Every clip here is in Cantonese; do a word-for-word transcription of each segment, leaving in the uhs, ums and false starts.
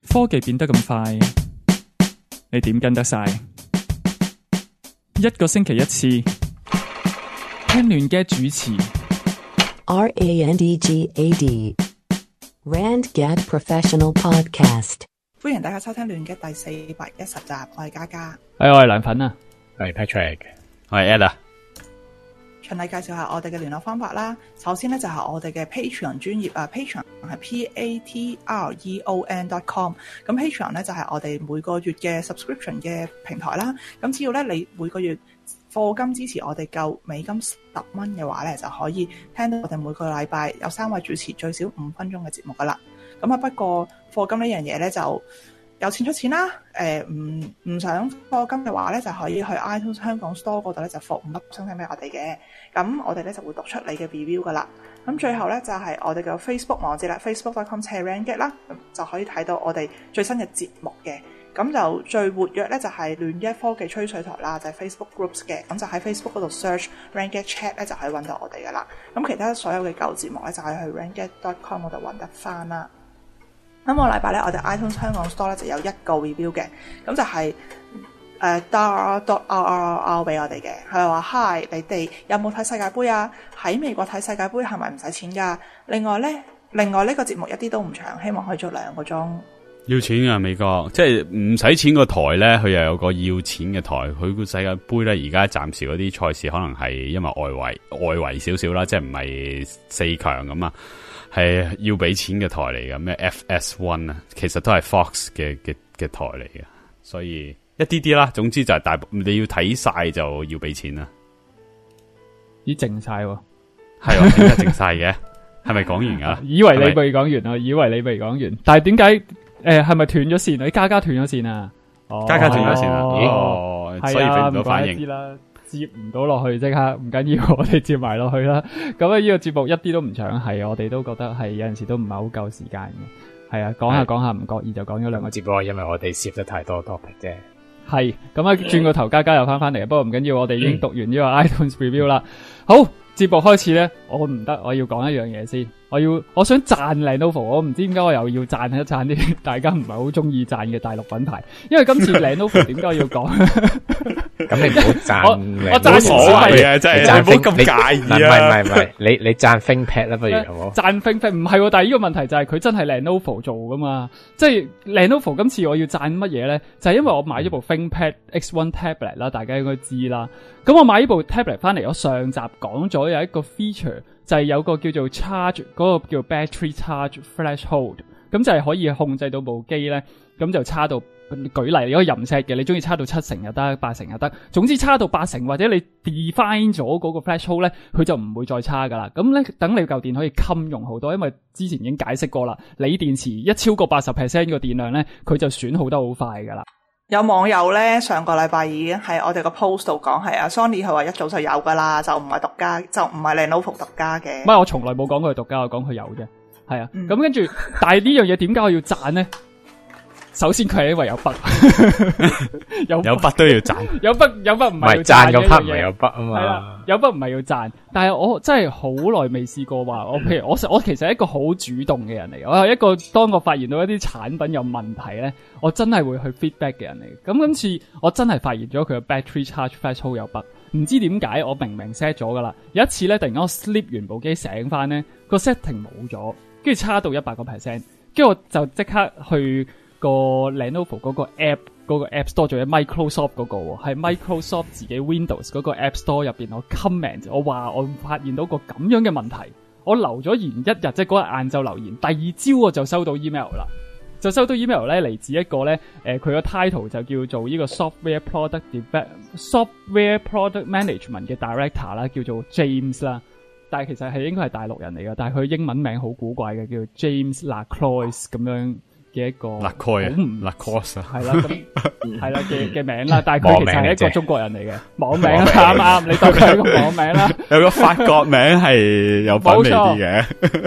科技變得咁快，你點跟得晒？一個星期一次，聽亂嘅主持。 R A N D G A D Rand Gad Professional Podcast。 歡迎大家收聽亂嘅第四百一十集，我係嘉嘉， 係我係藍粉啊， 我係 Patrick， 我係 Ella。 循例介紹下我哋嘅聯絡方法啦。首先咧就係、是、我哋嘅 Patreon 專頁啊 ，Patreon 係 P A T R E O N dot com。咁 Patreon 咧就係、是、我哋每個月嘅 subscription 嘅平台啦。咁只要咧你每個月課金支持我哋夠美金十蚊嘅話咧，就可以聽到我哋每個禮拜有三位主持最少五分鐘嘅節目噶啦。咁啊不過課金呢樣嘢咧就有錢出錢啦，誒唔唔想課金嘅話咧，就可以去 iTunes 香港 Store 嗰度咧就放五粒星星俾我哋嘅，咁我哋咧就會讀出你嘅 review 噶啦。咁最後咧就係、是、我哋嘅 Facebook 網址啦 ，facebook dot com slash randgad 啦，就可以睇到我哋最新嘅節目嘅。咁就最活躍咧就係亂一科技吹水台啦，就係、是、Facebook groups 嘅，咁就喺 Facebook 嗰度 search randgad chat 咧就可以揾到我哋噶啦。咁其他所有嘅舊節目咧就係去 randgad dot com 嗰度揾得翻啦。咁個禮拜咧，我哋 iTunes 香港 Store 咧就有一個 review 嘅，咁就係誒 dar dot r r r 俾我哋嘅，佢話 Hi， 你哋有冇睇世界盃啊？喺美國睇世界盃係咪唔使錢㗎？另外咧，另外呢個節目一啲都唔長，希望可以做兩個鐘。 要錢㗎美國，即係唔使錢個台咧，佢又有個要錢嘅台。佢個世界盃咧，而家暫時嗰啲賽事可能係因為外圍外圍少少啦，即係唔係四強咁啊。係要俾錢嘅台嚟嘅，咩 F S one 啊，其實都係 Fox 嘅嘅嘅台嚟嘅，所以一啲啲啦。總之就係大，你要睇晒就要俾錢啦。 咦，靜晒喎？ 係啊，點解靜晒嘅？係咪講完啊？ 以為你未講完啊？以為你未講完，但係點解誒係咪斷咗線？你嘉嘉斷咗線啊？哦， 嘉嘉斷咗線啊？哦，所以俾唔到反應。 接唔到落去，即刻唔緊要，我哋接埋落去啦。咁啊，呢個節目一啲都唔長，係我哋都覺得係有陣時都唔係好夠時間嘅。係啊，講下講下唔覺意就講咗兩個節目， 因為我哋攝得太多 topic 啫。 係咁啊，轉個頭嘉嘉又翻翻嚟，不過唔緊要，我哋已經讀完呢個 iTunes review 啦。好，節目開始咧，我唔得，我要講一樣嘢先。我要我想讚 Lenovo， 我唔知點解我又要讚一讚啲大家唔係好中意讚嘅大陸品牌，因為今次 Lenovo 點解要講？ 咁你唔好讚， 我讚所謂啊，真係你唔好咁介意啊！ 唔係唔係唔係，你你讚 ThinkPad 啦，不如好冇？ 讚 ThinkPad 唔係，但係呢個問題就係佢真係 Lenovo 做噶嘛，即係 Lenovo 今次我要讚乜嘢咧？就係、是、因為我買咗部 ThinkPad X one Tablet 啦，大家應該知啦。咁我買呢部 Tablet 翻嚟，我上集講咗有一個 feature。就係有個叫做 charge 嗰個叫 battery charge threshold， 咁就係可以控制到部機咧，咁就差到舉例，你可以任 set 嘅，你中意差到七成又得，八成又得，總之差到八成或者你 define 咗嗰個 threshold 咧，佢就唔會再差噶啦。咁咧等你嚿電可以襟用好多，因為之前已經解釋過啦，鋰電池一超過八十 percent 個電量咧，佢就損耗得好快噶啦。 有網友咧上個禮拜已經喺我哋個 post 度講係啊 Sony 佢話一早就有噶啦，就唔係獨家，就唔係 Lenovo 獨家嘅。 唔係，我從來冇講過佢獨家，我講佢有啫。係啊，咁、嗯、跟住，但係呢樣嘢點解我要讚咧？首先佢係因為有筆，有有筆都要讚， 有筆有筆唔係要讚嗰 part 唔係有筆啊嘛。 係啦，有筆唔係要讚，但係我真係好耐未試過話，我譬如我我其實係一個好主動嘅人嚟，我係一個當我發現到一啲產品有問題咧，我真係會去 feedback 嘅人嚟。咁今次我真係發現咗佢嘅 battery charge threshold 有筆，唔知點解我明明 set 咗噶啦，有一次咧突然間我 sleep 完部機醒翻咧，個 setting 冇咗，跟住差到一百個 percent， 跟住我就即刻去個 Lenovo 嗰個 app 嗰個 app store，仲有 Microsoft 嗰個喎，係 Microsoft 自己 Windows 嗰個 app store 入邊，我 comment 我話我發現到個咁樣嘅問題，我留咗言一日，即係嗰日晏晝留言，第二朝我就收到 email 啦，就收到 email 咧嚟自一個咧誒佢個 title 就叫做呢個 software product develop software product management 嘅 director 啦，叫做 James 啦，但係其實係應該係大陸人嚟嘅，但係佢英文名好古怪嘅，叫做 James Lacroix 咁樣。嘅一個 Lacroix 啊， 係啦，咁係啦嘅嘅名啦，但係佢其實係一個中國人嚟嘅網名啦，啱啱你當佢係一個網名啦， 有個法國名係有品味啲嘅，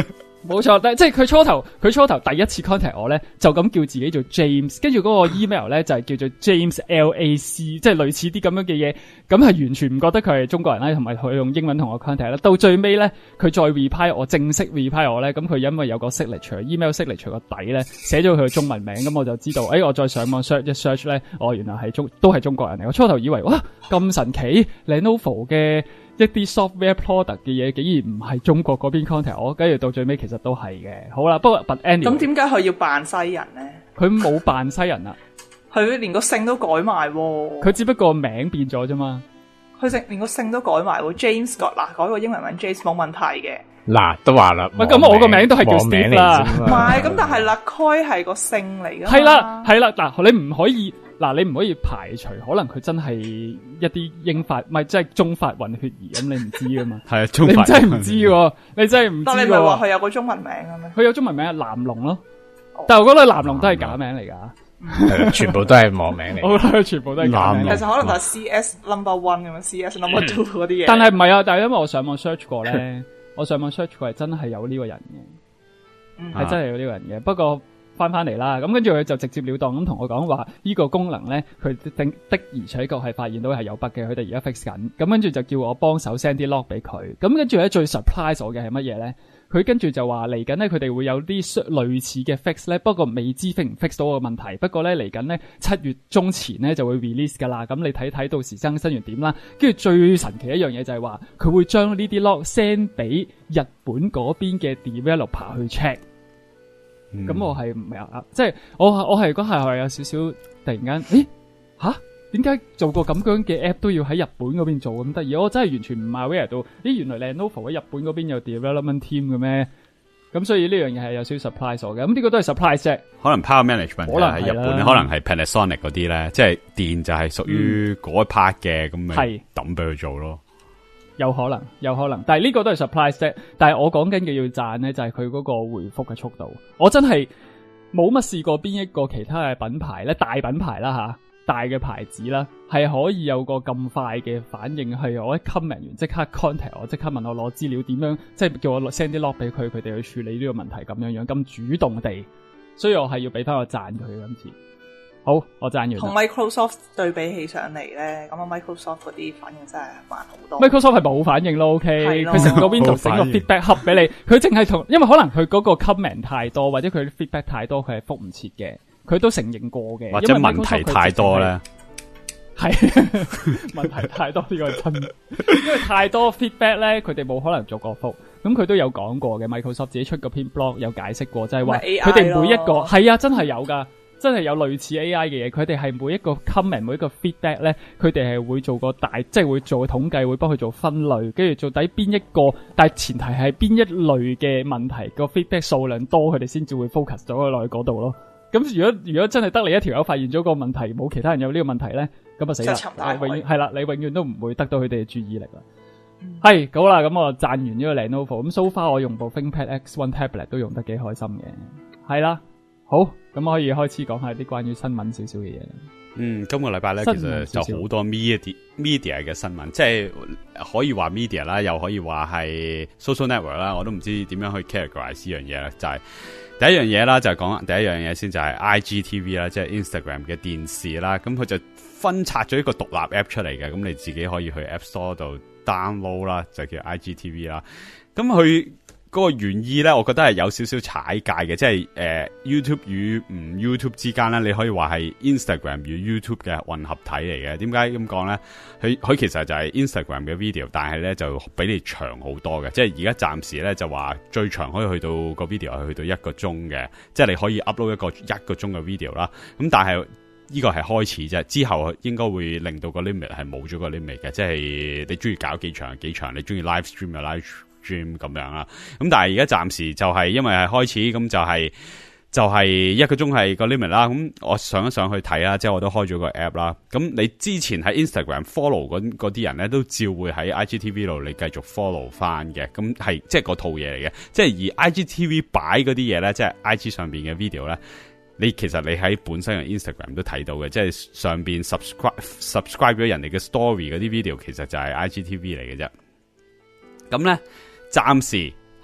冇錯，但即係佢初頭，佢初頭第一次 contact 我咧，就咁叫自己做 James， 跟住嗰個 email 咧就係叫做 James L A C， 即係類似啲咁樣嘅嘢，咁係完全唔覺得佢係中國人啦，同埋佢用英文同我 contact 啦。到最尾咧，佢再 reply 我正式 reply 我咧，咁佢因為有個 signature，email signature 個底咧寫咗佢嘅中文名，咁我就知道，誒、哎，我再上網 search 一 search 咧，哦，原來係中都係中國人嚟。我初頭以為哇咁神奇 ，Lenovo 嘅一啲 software product 嘅嘢，竟然唔係中國嗰邊 contact 我，跟住到最尾其實都係嘅。好啦，不過 but anyway， 咁點解佢要扮西人咧？ 佢冇扮西人啊， 佢連個姓都改埋喎。 佢只不過名變咗啫嘛。 佢姓連個姓都改埋喎 ，James Scott 嗱，改個英文名 James 冇問題嘅。 嗱，都話啦， 喂，咁我個名都係叫 Steve 啦。 唔係，咁但係 LaCroix 係個姓嚟噶。 係啦，係啦，嗱，你唔可以。嗱，你唔可以排除可能佢真係一啲英法，唔係即係中法混血兒咁，你唔知噶嘛？係啊，中法，你真係唔知喎，你真係唔知。但你咪話佢有個中文名嘅咩？佢有中文名係藍龍咯，哦、但係我覺得藍龍都係假名嚟噶， 係全部都係網名嚟。我覺得全部都係假名。 其實可能就係 C S number one 咁樣 ，C S number two 嗰啲嘢。 但係唔係啊？但係因為我上網 search 過咧，我上網 search 過係真係有呢個人嘅，係真係有呢個人嘅。不過。翻翻嚟啦，咁跟住佢就直接了當咁同我講話，呢個功能咧，佢的的而且確係發現到係有 bug 嘅，佢哋而家 fix 緊。咁跟住就叫我幫手 send 啲 log 俾佢。咁跟住咧最 surprise 我嘅係乜嘢咧？佢跟住就話嚟緊咧，佢哋會有啲類似嘅 fix 咧，不過未知 fix 唔 fix 到個問題。不過咧嚟緊咧七月中前咧就會 release 噶啦。咁你睇睇到時更新完點啦。跟住最神奇一樣嘢就係話，佢會將呢啲 log send 俾日本嗰邊嘅 developer 去 check。咁、嗯、我係唔係啊？即係我我係嗰下係有少少突然間，誒吓點解做個咁樣嘅 app 都要喺日本嗰邊做咁得意？我真係完全唔 aware 到，咦原來 Lenovo 喺日本嗰邊有 development team 嘅咩？咁所以呢樣嘢係有少少 surprise 我嘅。咁呢個都係 surprise 啫。可能 power management 可能喺日本，可能係 Panasonic 嗰啲咧，即係電就係屬於嗰一 part 嘅，咁咪抌俾佢做咯。有可能，有可能，但係呢個都係 surprise 啫。但係我講緊嘅要讚咧，就係佢嗰個回覆嘅速度。我真係冇乜試過邊一個其他嘅品牌咧，大品牌啦吓，大嘅牌子啦，係可以有個咁快嘅反應，係我一 comment 完即刻 contact 我，即刻問我攞資料，點樣即係叫我 send 啲 log 俾佢，佢哋去處理呢個問題咁樣樣，咁主動地，所以我係要俾翻個讚佢今次。好，我讚完。同 Microsoft 對比起上嚟咧，咁啊 Microsoft 嗰啲反應真係慢好多。 Microsoft 係冇反應咯 ，OK，佢成個 Windows 整個 feedback hub 俾你，佢淨係同，因為可能佢嗰個 comment 太多，或者佢 feedback 太多，佢係覆唔切嘅，佢都承認過嘅。 或者問題太多咧， 係問題太多呢個真，因為太多 feedback 咧，佢哋冇可能逐個覆。咁佢都有講過嘅 ，Microsoft 自己出個篇 blog 有解釋過，就係話佢哋每一個係啊，真係有噶。真係有類似 A I 嘅嘢，佢哋係每一個 comment 每一個 feedback 咧，佢哋係會做個大，即係會做個統計，會幫佢做分類，跟住做底邊一個，但係前提係邊一類嘅問題個 feedback 數量多，佢哋先至會 focus 咗佢落去嗰度咯。咁如果如果真係得你一條友發現咗個問題，冇其他人有呢個問題咧，咁啊死啦！永遠係啦，你永遠都唔會得到佢哋嘅注意力啦。係、嗯、好啦，咁我讚完呢個 Lenovo，咁 so far 我用部 ThinkPad X One Tablet 都用得幾開心嘅，係啦。好，咁可以開始講下啲關於新聞少少嘅嘢。 嗯，今個禮拜咧，其實就好多 media media 嘅新聞，即係可以話 media 啦，又可以話係 social network 啦，我都唔知點樣去 categorize 呢樣嘢啦。就係、是、第一樣嘢啦，就係講第一樣嘢先，就係 I G T V 啦，即係 Instagram 嘅電視啦。咁佢就分拆咗一個獨立 app 出嚟嘅，咁你自己可以去 App Store 度 download 啦，就叫 I G T V 啦。咁佢嗰個原意咧，我覺得係有少少踩界嘅，即係誒、呃、YouTube 與唔 YouTube 之間咧，你可以話係 Instagram 與 YouTube 嘅混合體嚟嘅。點解咁講咧？佢佢其實就係 Instagram 嘅 video，但係咧就比你長好多嘅。即係而家暫時咧就話最長可以去到個 video 係去到一個鐘嘅，即係你可以 upload 一個一個鐘嘅 video 啦。咁但係呢個係開始啫，之後應該會令到個 limit 係冇咗個 limit 嘅，即係你中意搞幾長幾長，你中意 live stream 就 live stream 咁樣啦。咁但係而家暫時就係因為係開始，咁就係、是、就係、是、一個鐘係個 limit 啦。咁我上一上去睇啦，即係我都開咗個 app 啦。咁你之前喺 Instagram follow 嗰啲人咧，都照會喺 I G T V 度你繼續 follow 翻嘅。咁係即係嗰套嘢嚟嘅。即係而 I G T V 擺嗰啲嘢咧，即係 I G 上邊嘅 video 咧。你其實你喺本身嘅 Instagram 都睇到嘅，即係上邊 subscribe subscribe 咗人哋嘅 story 嗰啲 video，其實就係 I G T V 嚟嘅啫。咁咧，暫時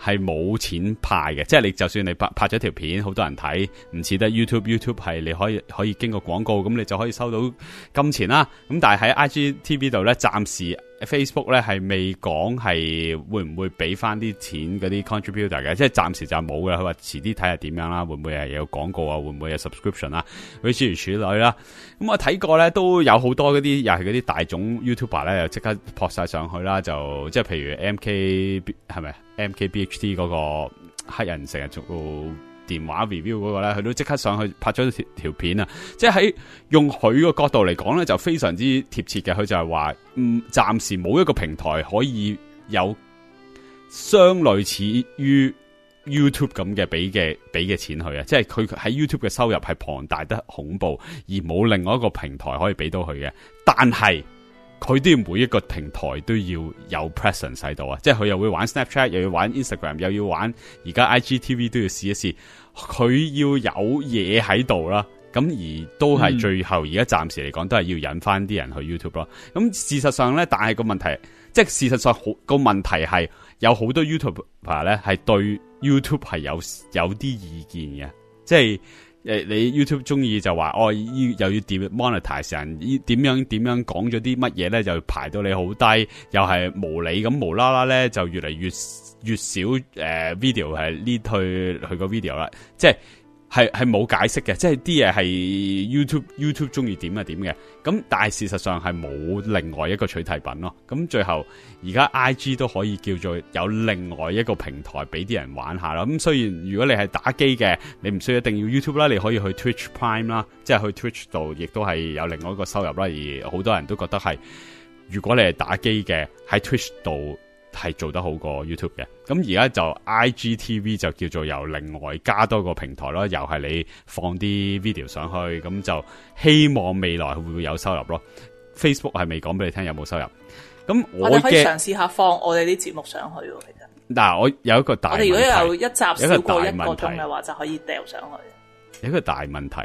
係冇錢派嘅，即係你就算你拍拍咗條片，好多人睇，唔似得 YouTube，YouTube 係你可以可以經過廣告，咁你就可以收到金錢啦。咁但係喺 I G T V 度咧，暫時 Facebook 咧係未講係會唔會俾翻啲錢嗰啲 contributor 嘅，即係暫時就冇嘅。佢話遲啲睇下點樣啦，會唔會係有廣告啊，會唔會有 subscription 啦，嗰啲諸如此類啦。咁我睇過咧，都有好多嗰啲又係嗰啲大種 YouTuber 咧，又即刻撲晒上去啦，就即係譬如 M K 係咪 M K B H D 嗰個黑人成日做電話 review 嗰個咧，佢都即刻上去拍咗條條片啊！即係喺用佢個角度嚟講咧，就非常之貼切嘅。佢就係話，嗯，暫時冇一個平台可以有相類似於 YouTube 咁嘅俾嘅俾嘅錢佢啊！即係佢喺 YouTube 嘅收入係龐大得恐怖，而冇另外一個平台可以俾到佢嘅。但係佢都要每一個平台都要有 presence 喺度啊！即係佢又會玩 Snapchat， 又要玩 Instagram， 又要玩而家 I G T V 都要試一試。佢要有嘢喺度啦，咁而都係最後而家暫時嚟講都係要引翻啲人去 YouTube 咯。咁事實上咧，但係個問題，即係事實上好個問題係有好多 YouTuber 咧係對 YouTube 係有有啲意見嘅，即係誒你 YouTube 中意就話哦，又要點 monetize 人，點樣點樣講咗啲乜嘢咧，就排到你好低，又係無理咁無啦啦咧，就越嚟越越少誒、呃、video 係 lead 去去個 video 啦，即係係係冇解釋嘅，即係啲嘢係 YouTube YouTube 中意點就點嘅，咁但係事實上係冇另外一個取替品咯。咁最後而家 I G 都可以叫做有另外一個平台俾啲人玩下啦。咁雖然如果你係打機嘅，你唔需要一定要 YouTube 啦，你可以去 Twitch Prime 啦，即係去 Twitch 度，亦都係有另外一個收入啦。而好多人都覺得係，如果你係打機嘅喺 Twitch 度係做得好過 YouTube 嘅。咁而家就 I G T V 就叫做由另外加多個平台咯，又係你放啲 video 上去，咁就希望未來會唔會有收入咯。Facebook 係未講俾你聽有冇收入。咁我哋可以嘗試下放我哋啲節目上去喎。其實嗱，我有一個大問題， 我哋如果有一集少過一個鐘嘅話，就可以掉上去。 有一個大問題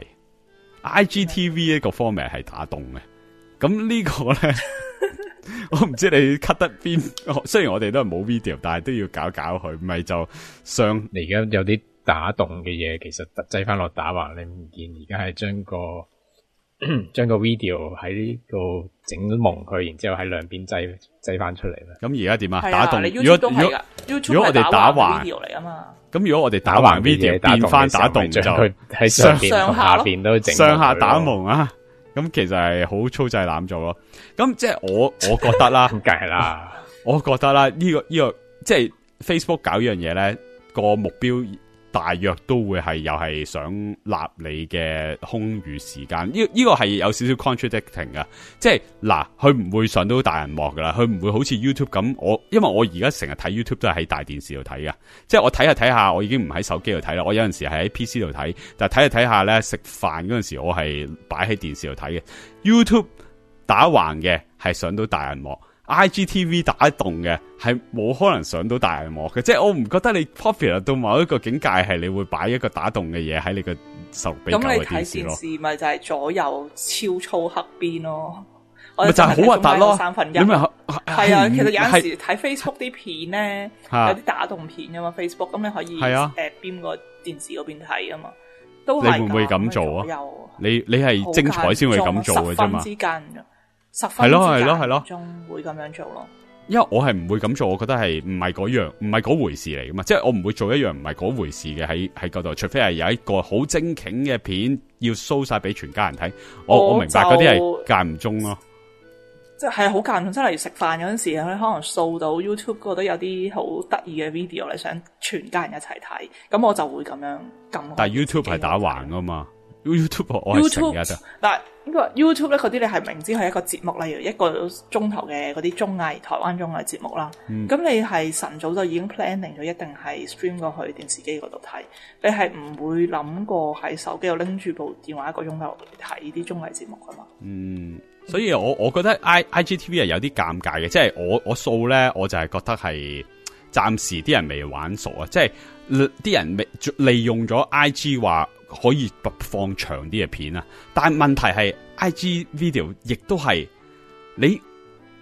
，I G T V 呢個 format 係打動嘅，咁呢個咧。我唔知你 cut 得邊，雖然我哋都係冇 video， 但係都要搞搞佢，唔係就上。 你而家有啲打動嘅嘢，其實擠翻落打橫，你唔見而家係將個將個 video 喺度整蒙佢，然之後喺兩邊擠擠翻出嚟咧。 咁而家點啊？ 啊打動。 如果如果如果我哋打橫 video 嚟啊嘛， 咁如果我哋打橫 video 變翻打動就喺上邊同下邊都整上下打蒙啊！咁其實係好粗製濫造咯。咁即係我我覺得啦， 咁梗係啦， 我覺得啦，呢、這個呢、這個即係 Facebook 搞呢樣嘢咧，個目標大約都會係又係想立你嘅空餘時間。呢、這、呢個係、這個、有少少 contradicting 噶。即係嗱，佢唔會上到大銀幕噶啦，佢唔會好似 YouTube 咁。我因為我而家成日睇 YouTube 都係喺大電視度睇噶，即係我睇下睇下，我已經唔喺手機度睇啦。我有陣時係喺 P C 度睇，但係睇下睇下咧，食飯嗰陣時我係擺喺電視度睇嘅。YouTube 打橫嘅係上到大銀幕。I G T V 打動嘅係冇可能上到大銀幕嘅，即係我唔覺得你 popular 到某一個境界係你會擺一個打動嘅嘢喺你個十六比九嘅電視咯。咁你睇電視咪就係左右超粗黑邊咯， 咪就係好核突咯。 三分一係啊，其實有陣時睇 Facebook 啲片咧，有啲打動片噶嘛 Facebook， 咁你可以誒邊個電視嗰邊睇啊嘛，都係。你會唔會咁做啊？ 你你係精彩先會咁做嘅啫嘛。 十分之間係咯係咯， 仲會咁樣做咯。 因為我係唔會咁做，我覺得係唔係嗰樣，唔係嗰回事嚟噶嘛。即係我唔會做一樣唔係嗰回事嘅喺喺嗰度，除非係有一個好精警嘅片要 show 晒俾全家人睇。我我明白嗰啲係間唔中咯， 即係好間唔中。即係例如食飯嗰陣時，可能掃到 YouTube 嗰度有啲好得意嘅 video，你想全家人一齊睇，咁我就會咁樣撳。 但係 YouTube 係打橫噶嘛。YouTube 我係成日就， 但係呢個 YouTube 咧，嗰啲你係明知係一個節目，例如一個鐘頭嘅嗰啲綜藝，台灣綜藝節目啦。咁、嗯、你係晨早就已經 planning 咗，一定係 stream 過去電視機嗰度睇，你係唔會諗過喺手機度拎住部電話一個鐘頭睇啲綜藝節目噶嘛？嗯， 所以我我覺得 I I G T V 係有啲尷尬嘅，即係我我掃咧，我就係覺得係暫時啲人未玩熟啊，即係啲人未利用咗 I G 話。可以放長啲嘅片啊，但係問題係 I G video 亦都係你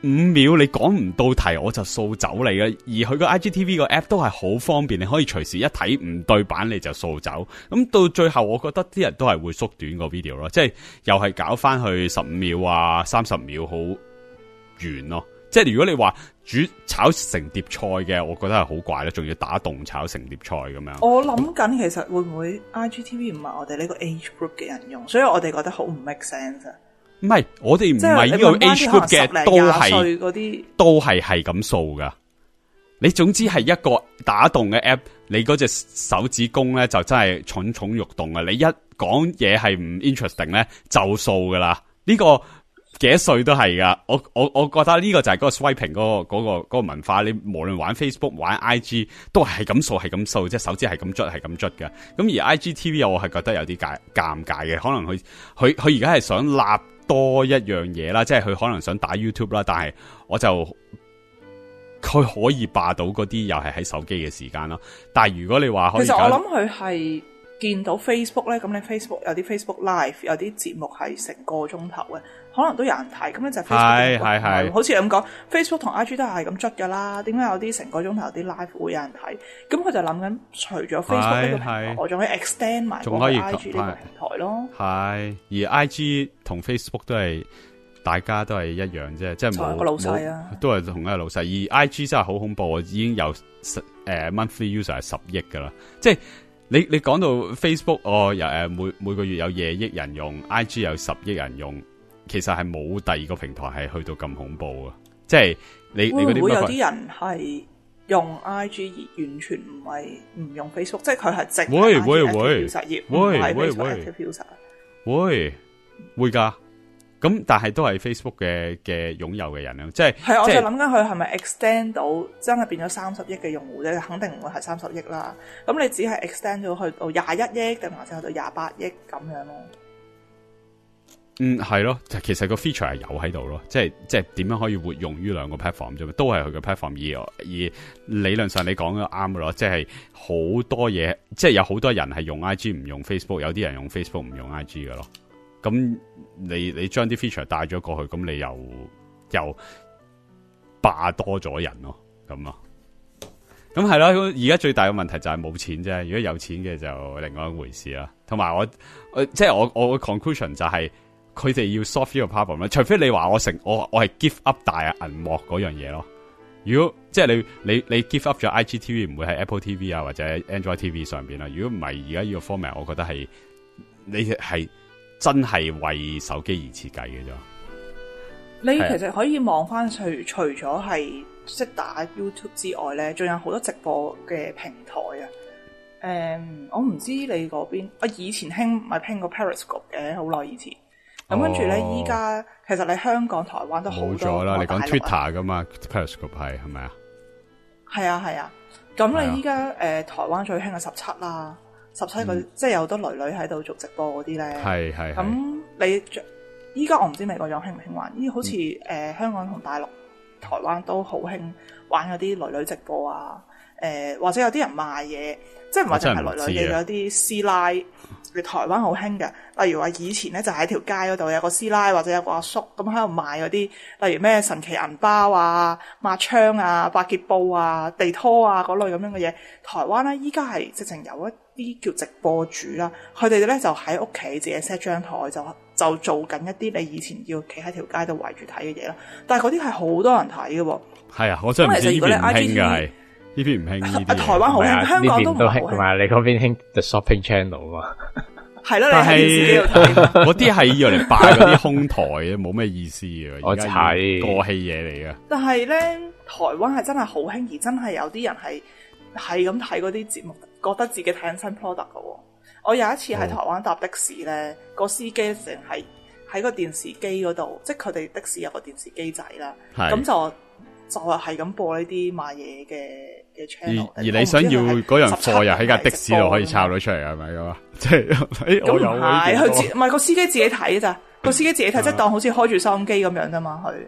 五秒你講唔到題我就掃走你嘅，而佢個 I G T V 個 app 都係好方便，你可以隨時一睇唔對版你就掃走。咁到最後我覺得啲人都係會縮短個 video 咯，即係又係搞翻去十五秒啊、三十秒好遠咯。即係如果你話煮炒成碟菜嘅，我覺得係好怪啦，仲要打凍炒成碟菜咁樣。 我諗緊其實會唔會 I G T V 唔係我哋呢個 age group 嘅人用，所以我哋覺得好唔 make sense 啊。 唔係，我哋唔係呢個 age group 嘅，都係嗰啲都係係咁掃噶。你總之係一個打動嘅 app，你嗰隻手指公咧就真係蠢蠢欲動啊！你一講嘢係唔 interesting 咧，就掃噶啦。呢、這個幾多歲都係噶。我我我覺得呢個就係嗰個 swiping 嗰、那個嗰、那個嗰、那個文化。你無論玩 Facebook 玩 I G 都係咁掃係咁掃，即係手指係咁捽係咁捽嘅。咁而 I G T V 我係覺得有啲尷尷尬嘅，可能佢佢佢而家係想立多一樣嘢啦，即係佢可能想打 YouTube 啦，但係我就佢可以霸到嗰啲又係喺手機嘅時間咯。但係如果你話可以， 其實我諗佢係見到 Facebook 咧，咁你 Facebook 有啲 Facebook Live 有啲節目係成個鐘頭嘅，可能都有人睇，咁咧就 Facebook 係係好似咁講 Facebook 同 I G 都係咁捽噶啦，點解有啲成個鐘頭有啲 live 會有人睇？咁佢就諗緊除咗 Facebook 呢個平台，我仲可以 extend 埋個 I G 呢個平台咯。係， 而 I G 同 Facebook 都係大家都係一樣啫，即係冇個老細啊， 都係同一個老細。而 I G 真係好恐怖，已經有十誒、呃、monthly user 係十億噶啦，即係。你你講到 Facebook 哦，有誒每每個月有廿億人用 ，I G 有十億人用，其實係冇第二個平台係去到咁恐怖啊！即係你你嗰啲會唔會有啲人係用 I G 而完全唔係唔用 Facebook， 即係佢係直會會會實業， 會會會會會噶。咁但係都係 Facebook 嘅嘅擁有嘅人啊，即係係我就諗緊佢係咪 extend 到真係變咗三十億嘅用戶咧？肯定唔會係三十億啦。咁你只係 extend 咗去到廿一億，定還是去到廿八億咁樣咯？ 嗯，係咯，其實個 feature 係有喺度咯，即係即係點樣可以活用於兩個 platform 啫嘛，都係佢嘅 platform 而而理論上你講嘅啱嘅咯，即係好多嘢，即係有好多人係用 I G 唔用 Facebook， 有啲人用 Facebook 唔用 I G 嘅咯。咁你你將啲 feature 帶咗過去，咁你又又霸多咗人咯，咁咯。咁係啦，而家最大嘅問題就係冇錢啫。如果有錢嘅就另外一回事啦。同埋我，我即係我我嘅 conclusion 就係佢哋要 solve 呢個 problem 啦。除非你話我成我我係 give up 大銀幕嗰樣嘢咯。如果即係你你你 give up 咗 I G T V 唔會喺 Apple T V 啊或者 Android T V 上邊啦。如果唔係而家呢個 format，我覺得係你係。真係為手機而設計嘅啫。 你其實可以望翻除除咗係識打 YouTube 之外咧，仲有好多直播嘅平台啊。誒、嗯，我唔知你嗰邊，我以前興咪興過 Periscope 嘅，好耐以前。咁跟住咧，依家其實你香港、台灣都好多。冇咗啦， 你講 Twitter 噶嘛 ？Periscope 係係咪啊？ 係啊係啊。咁你依家誒台灣最興嘅十七啦。十七個、嗯、即係有好多女女喺度做直播嗰啲咧， 係係。 咁你依家我唔知美國仲興唔興玩？依好似誒、嗯呃、香港同大陸、台灣都好興玩嗰啲女女直播啊。誒、呃、或者有啲人賣嘢，即係唔係淨係女女嘅，有啲師奶，你台灣好興嘅。例如話以前咧就喺條街嗰度有個師奶或者有個阿叔咁喺度賣嗰啲，例如咩神奇銀包啊、抹窗啊、百潔布啊、地拖啊嗰類咁樣嘅嘢。台灣咧依家係直情有一啲叫直播主啦，佢哋咧就喺屋企自己 set 張台就就做緊一啲你以前要企喺條街度圍住睇嘅嘢啦。但係嗰啲係好多人睇嘅喎。係啊，我真係唔知呢邊唔興嘅係。呢邊唔興呢啲，台灣好興，香港都唔興，同埋你嗰邊興 The Shopping Channel 啊嘛，係咯，你喺電視機度睇，嗰啲係要嚟擺嗰啲空台嘅，冇咩意思嘅，我睇過氣嘢嚟嘅。但係咧，台灣係真係好興，而真係有啲人係係咁睇嗰啲節目，覺得自己睇緊新 product 嘅。我有一次喺台灣搭的士咧，個、哦、司機成係喺個電視機嗰度，即係佢哋的士有個電視機仔啦，咁就就係係咁播呢啲賣嘢嘅。而而你想要嗰樣貨又喺架的士度可以抄到出嚟係咪啊？即係誒，我有唔係佢自唔係個司機自己睇咋？個司機自己睇即係當好似開住收音機咁樣啫嘛。佢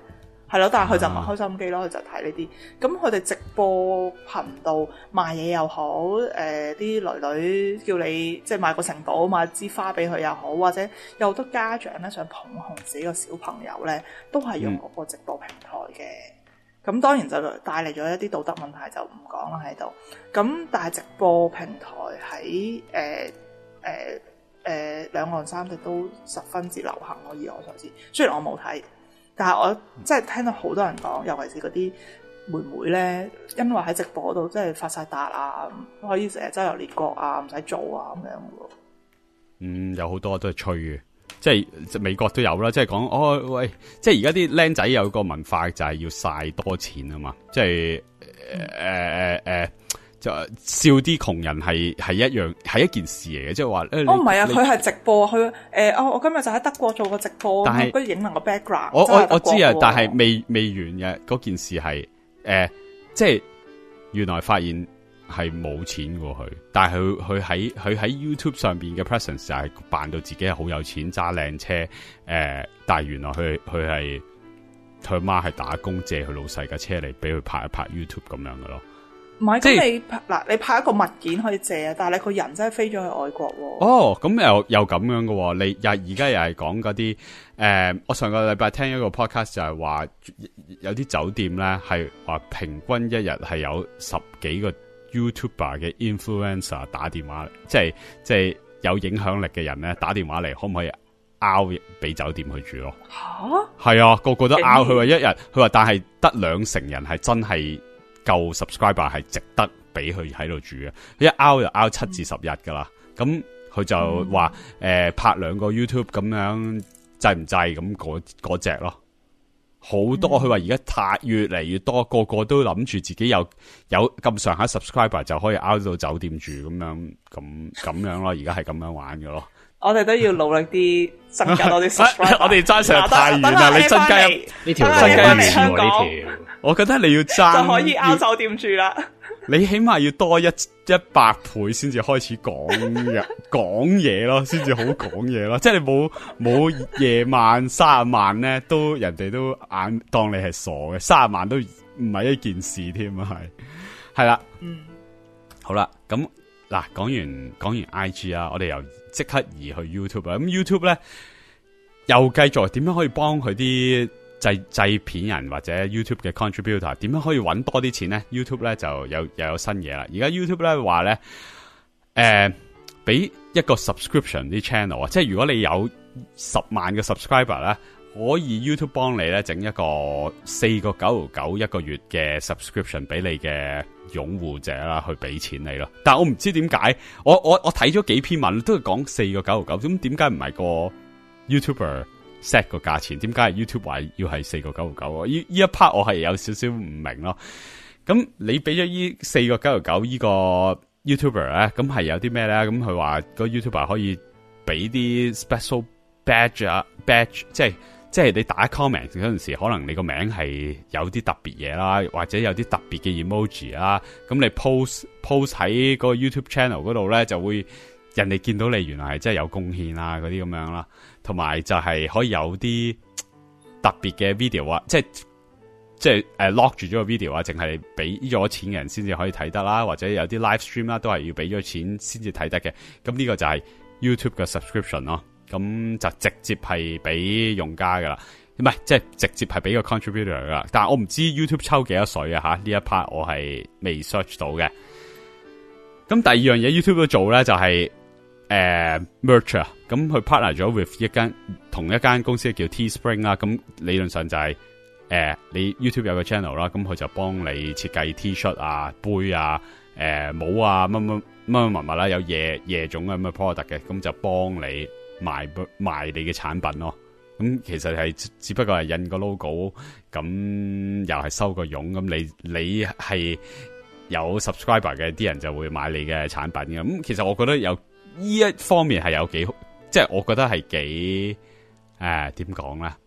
係咯，但係佢就唔係開收音機咯，佢就睇呢啲。咁佢哋直播頻道賣嘢又好，誒、呃、啲女女叫你即係買個城堡買支花俾佢又好，或者有好多家長咧想捧紅自己個小朋友咧，都係用嗰個直播平台嘅。咁、嗯、當然就帶嚟咗一啲道德問題，就唔講啦喺度。咁但係直播平台喺誒誒誒兩岸三地都十分之流行咯，以我所知。雖然我冇睇。但係我即係聽到好多人講，尤其是嗰啲妹妹咧，因為喺直播度即係發晒達啊，可以成日周遊列國啊，唔使做啊咁樣喎。嗯， 有好多都係吹嘅，即係美國都有啦，即係講哦喂，即係而家啲僆仔有個文化就係要晒多錢啊嘛，即係誒誒誒。就笑啲窮人係係一樣係一件事嚟嘅，即係話誒， 哦唔係啊，佢係直播，佢誒哦，我今日就喺德國做個直播，但係不如影埋個 background。 我我我知啊，但係未未完嘅嗰件事係誒、呃，即係原來發現係冇錢過佢，但係佢佢喺佢喺 YouTube 上邊嘅 presence 就係扮到自己係好有錢揸靚車誒、呃，但係原來佢佢係佢阿媽係打工借佢老細架車嚟俾佢拍一拍 YouTube 咁樣嘅咯。 唔係，咁你嗱，你派一個物件可以借啊，但係你個人真係飛咗去外國喎。 哦，咁又又咁樣嘅喎，你又而家又係講嗰啲誒，我上個禮拜聽一個 podcast 就係話有啲酒店咧係話平均一日係有十幾個 YouTuber 嘅 influencer 打電話，即係即係有影響力嘅人咧打電話嚟，可唔可以拗俾酒店去住咯？吓，係啊，個個都拗，佢話一日，佢話但係得兩成人係真係。夠 subscriber 係值得俾佢喺度住嘅，一 out 就 out 七至十日噶啦。咁、嗯、佢就話誒、呃、拍兩個 YouTube 咁樣制唔制咁嗰嗰隻咯。好多佢話而家太越嚟越多，個個都諗住自己有有咁上下 subscriber 就可以 out 到酒店住咁樣咁咁樣咯。而家係咁樣玩嘅咯。我哋都要努力啲增加多啲 subscriber。 我哋爭上太遠啦，你增加呢條增加嚟香港呢條。 我覺得你要爭就可以拗酒店住啦。 你起碼要多一一百倍先至開始講嘅講嘢咯，先至好講嘢咯。即係你冇冇夜晚三十萬咧，都人哋都眼當你係傻嘅，三十萬都唔係一件事添啊，係係啦。嗯，好啦，咁嗱講完講完 I G 啊，我哋又即刻移去 YouTube 啊。咁 YouTube 咧又繼續點樣可以幫佢啲製製片人或者 YouTube 嘅 contributor 點樣可以搵多啲錢咧 ？YouTube 咧就有又有新嘢啦。而家 YouTube 咧話咧，誒、呃，俾一個 subscription 啲 channel 啊，即係如果你有十萬嘅 subscriber 咧，可以 YouTube 幫你咧整一個四個九毫九一個月嘅 subscription 俾你嘅擁護者啦，去俾錢你咯。但係我唔知點解，我我我睇咗幾篇文都係講四個九毫九，咁點解唔係個 YouTuber set 個價錢？點解係 YouTube 話要係四個九毫九？呢呢一 part 我係有少少唔明咯。咁你俾咗呢四個九毫九呢個 YouTuber 咧，咁係有啲咩咧？咁佢話個 YouTuber 可以俾啲 special badge 啊 badge，即係即係你打 comment 嗰陣時，可能你個名係有啲特別嘢啦，或者有啲特別嘅 emoji 啦。咁你 post post 喺個 YouTube channel 嗰度咧，就會人哋見到你原來係真係有貢獻啊嗰啲咁樣啦。同埋就係可以有啲特別嘅 video 啊，即係即係誒 lock 住咗個 video 啊，淨係俾咗錢嘅人先至可以睇得啦，或者有啲 live stream 啦，都係要俾咗錢先至睇得嘅。咁呢個就係 YouTube 嘅 subscription 咯，咁就直接係俾用家噶啦，唔係即係直接係俾個 contributor 噶。但係我唔知 YouTube 抽幾多水啊吓，呢一 part 我係未 search 到嘅。咁第二樣嘢 YouTube 都做咧，就係、是。誒、uh, merch 啊，咁佢 partner 咗 with 一間同一間公司叫 Teespring 啦，咁理論上就係、是、誒、uh, 你 YouTube 有個 channel 啦，咁佢就幫你設計 T-shirt 啊、杯啊、誒、uh, 帽啊、乜乜乜乜物物啦，有夜夜種咁嘅 product 嘅，咁就幫你賣賣你嘅產品咯。咁其實係只不過係印個 logo，咁又係收個傭，咁你你係有 subscriber 嘅啲人就會買你嘅產品嘅。咁其實我覺得有。呢一方面係有幾，即係我覺得係幾誒點講咧，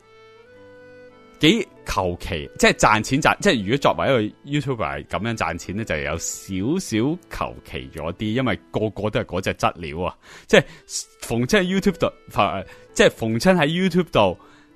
幾求其，即係賺錢賺，即係如果作為一個 YouTuber 咁樣賺錢咧，就有少少求其咗啲，因為個個都係嗰隻質料啊，即係逢親喺 YouTube 度，即係逢親喺 YouTube 度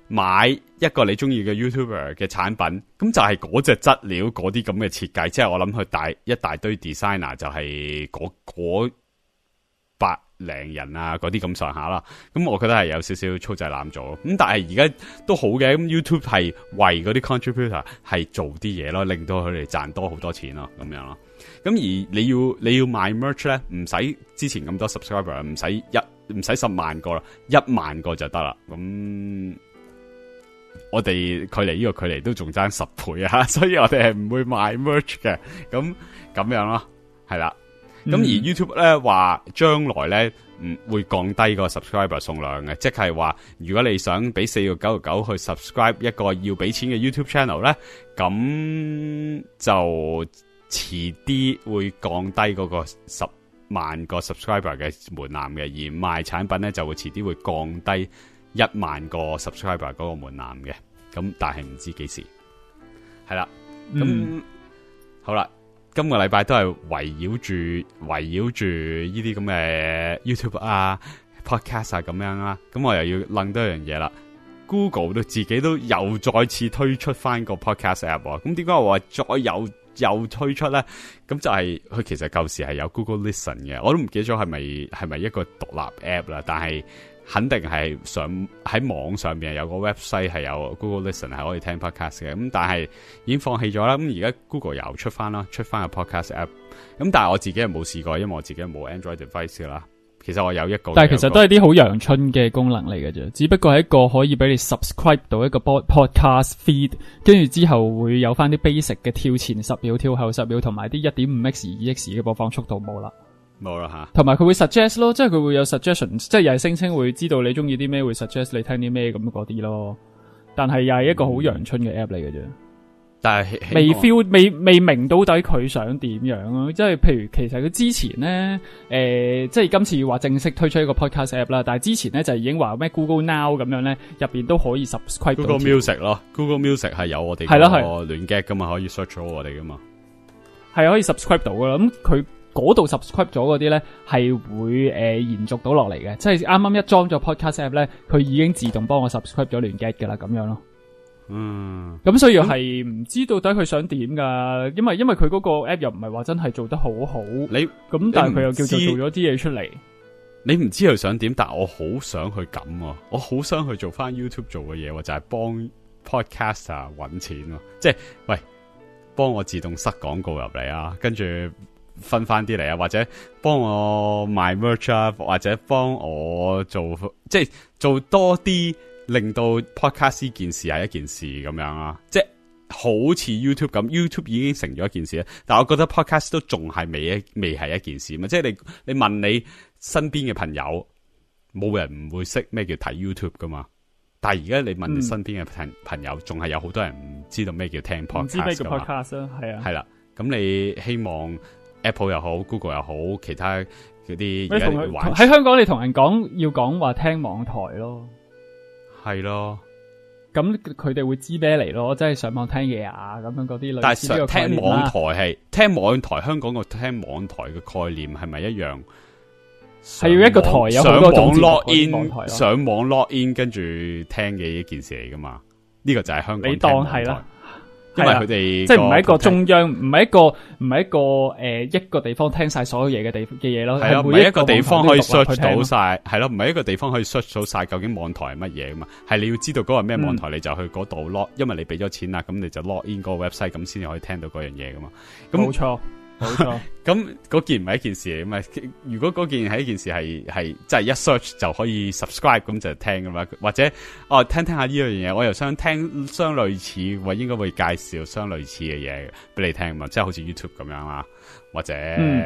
買一個你中意嘅 YouTuber 嘅產品，咁就係嗰隻質料嗰啲咁嘅設計，即係我諗佢大一大堆 designer 就係嗰嗰百零人啊嗰啲咁上下啦。咁我覺得係有少少粗製濫造，咁但係而家都好嘅，咁 YouTube 係為嗰啲 contributor 係做啲嘢咯，令到佢哋賺多好多錢咯，咁樣咯。咁而你要你要賣 merch 咧，唔使之前咁多 subscriber， 唔使一唔使十萬個啦，一萬個就得啦。咁我哋距離呢個距離都仲爭十倍啊，所以我哋係唔會賣 merch 嘅。咁咁樣咯，係啦。咁、嗯、而 YouTube 咧話將來咧唔會降低個 subscriber 數量嘅，即係話如果你想俾四個九九九去 subscribe 一個要俾錢嘅 YouTube channel 咧，咁就遲啲會降低嗰個十萬個 subscriber 嘅門檻嘅，而賣產品咧就會遲啲會降低一萬個 subscriber 嗰個門檻嘅。咁但係唔知幾時，係啦。咁、嗯、好啦，今個禮拜都係圍繞住圍繞住呢啲咁嘅 YouTube 啊 podcast 啊咁樣啦。咁我又要諗多一樣嘢啦。Google 都自己都又再次推出翻個 podcast app 喎。咁點解我話再有又推出咧？咁就係佢其實舊時係有 Google Listen 嘅，我都唔記得咗係咪係咪一個獨立 app 啦。但係肯定係上喺網上邊有個 website 係有 Google Listen 係可以聽 podcast 嘅。咁但係已經放棄咗啦。咁而家 Google 又出翻啦，出翻個 podcast app。咁但係我自己係冇試過，因為我自己冇 Android device 啦。其實我有一個， 但係其實都係啲好陽春嘅功能嚟嘅啫，只不過係一個可以俾你 subscribe 到一個 podcast feed， 跟住之後會有翻啲 basic 嘅跳前十秒、跳後十秒，同埋啲 一點五 x、二 x 嘅播放速度冇啦， 冇啦吓。同埋佢會 suggest 咯，即係佢會有 suggestion， 即係又係聲稱會知道你中意啲咩，會 suggest 你聽啲咩咁嗰啲咯。但係又係一個好陽春嘅 app 嚟嘅啫。但係未 feel 未未明到底佢想點樣咯，即係譬如其實佢之前咧，誒、呃，即係今次話正式推出一個 podcast app 啦，但係之前咧就已經話咩 Google Now 咁樣咧，入邊都可以 subscribe 到 Google Music 咯 ，Google Music 係有我哋個亂 get 噶嘛，可以 search 到我哋噶嘛，係可以 subscribe 到噶啦。咁佢嗰度 subscribe 咗嗰啲咧，係會誒、呃、延續到落嚟嘅，即係啱啱一裝咗 podcast app 咧，佢已經自動幫我 subscribe 咗亂 get 噶啦，咁樣咯。嗯，咁所以係唔知到底佢想點噶，因為因為佢嗰個 app 又唔係話真係做得好好，你咁但係佢又叫做做咗啲嘢出嚟，你唔知佢想點，但係我好想去咁啊，我好想去做翻 YouTube 做嘅嘢，就係、是、幫 podcaster 搵錢咯，即係喂，幫我自動塞廣告入嚟啊，跟住分翻啲嚟啊，或者幫我賣 merch 啊，或者幫我做即係做多啲。令到 podcast 呢件事係一件事咁樣啊，即係好似 YouTube 咁 ，YouTube 已經成咗一件事，但係我覺得 podcast 都仲係未未係一件事嘛。即係你你問你身邊嘅朋友，冇人唔會識咩叫睇 YouTube 噶嘛。但係而家你問你身邊嘅朋朋友，仲、嗯、係有好多人唔知道咩叫聽 podcast，唔知咩叫 podcast 啊，係啊，係啦。咁你希望 Apple 又好 ，Google 又好，其他嗰啲喺香港，你同人講要講話聽網台咯。係咯，咁佢哋會知咩嚟咯？即係上網聽嘢啊，咁樣嗰啲類似。但係聽網台係聽網台，香港個聽網台嘅概念係咪一樣？係要一個台有好多種節目，上網 log in 跟住聽嘅一件事嚟噶嘛？呢、這個就係香港你當係啦。因為佢哋即係唔係一個中央，唔係一個唔係一個誒、呃、一個地方聽晒所有嘢嘅地嘅嘢咯。係啊，唔係一個地方可以 search 到晒，係咯，唔係一個地方可以 search 到晒究竟網台係乜嘢噶嘛？係你要知道嗰個咩網台，嗯、你就去嗰度 log，因為你俾咗錢啦，咁你就 log in 嗰個 website，咁先至可以聽到嗰樣嘢噶嘛。冇錯。冇錯，咁嗰件唔係一件事嚟，咁啊，如果嗰件係一件事係係即係一 search 就可以 subscribe 咁就聽噶嘛，或者哦聽聽下呢樣嘢，我又想聽相類似，或應該會介紹相類似嘅嘢俾你聽嘛，即係好似 YouTube 咁樣啦，或者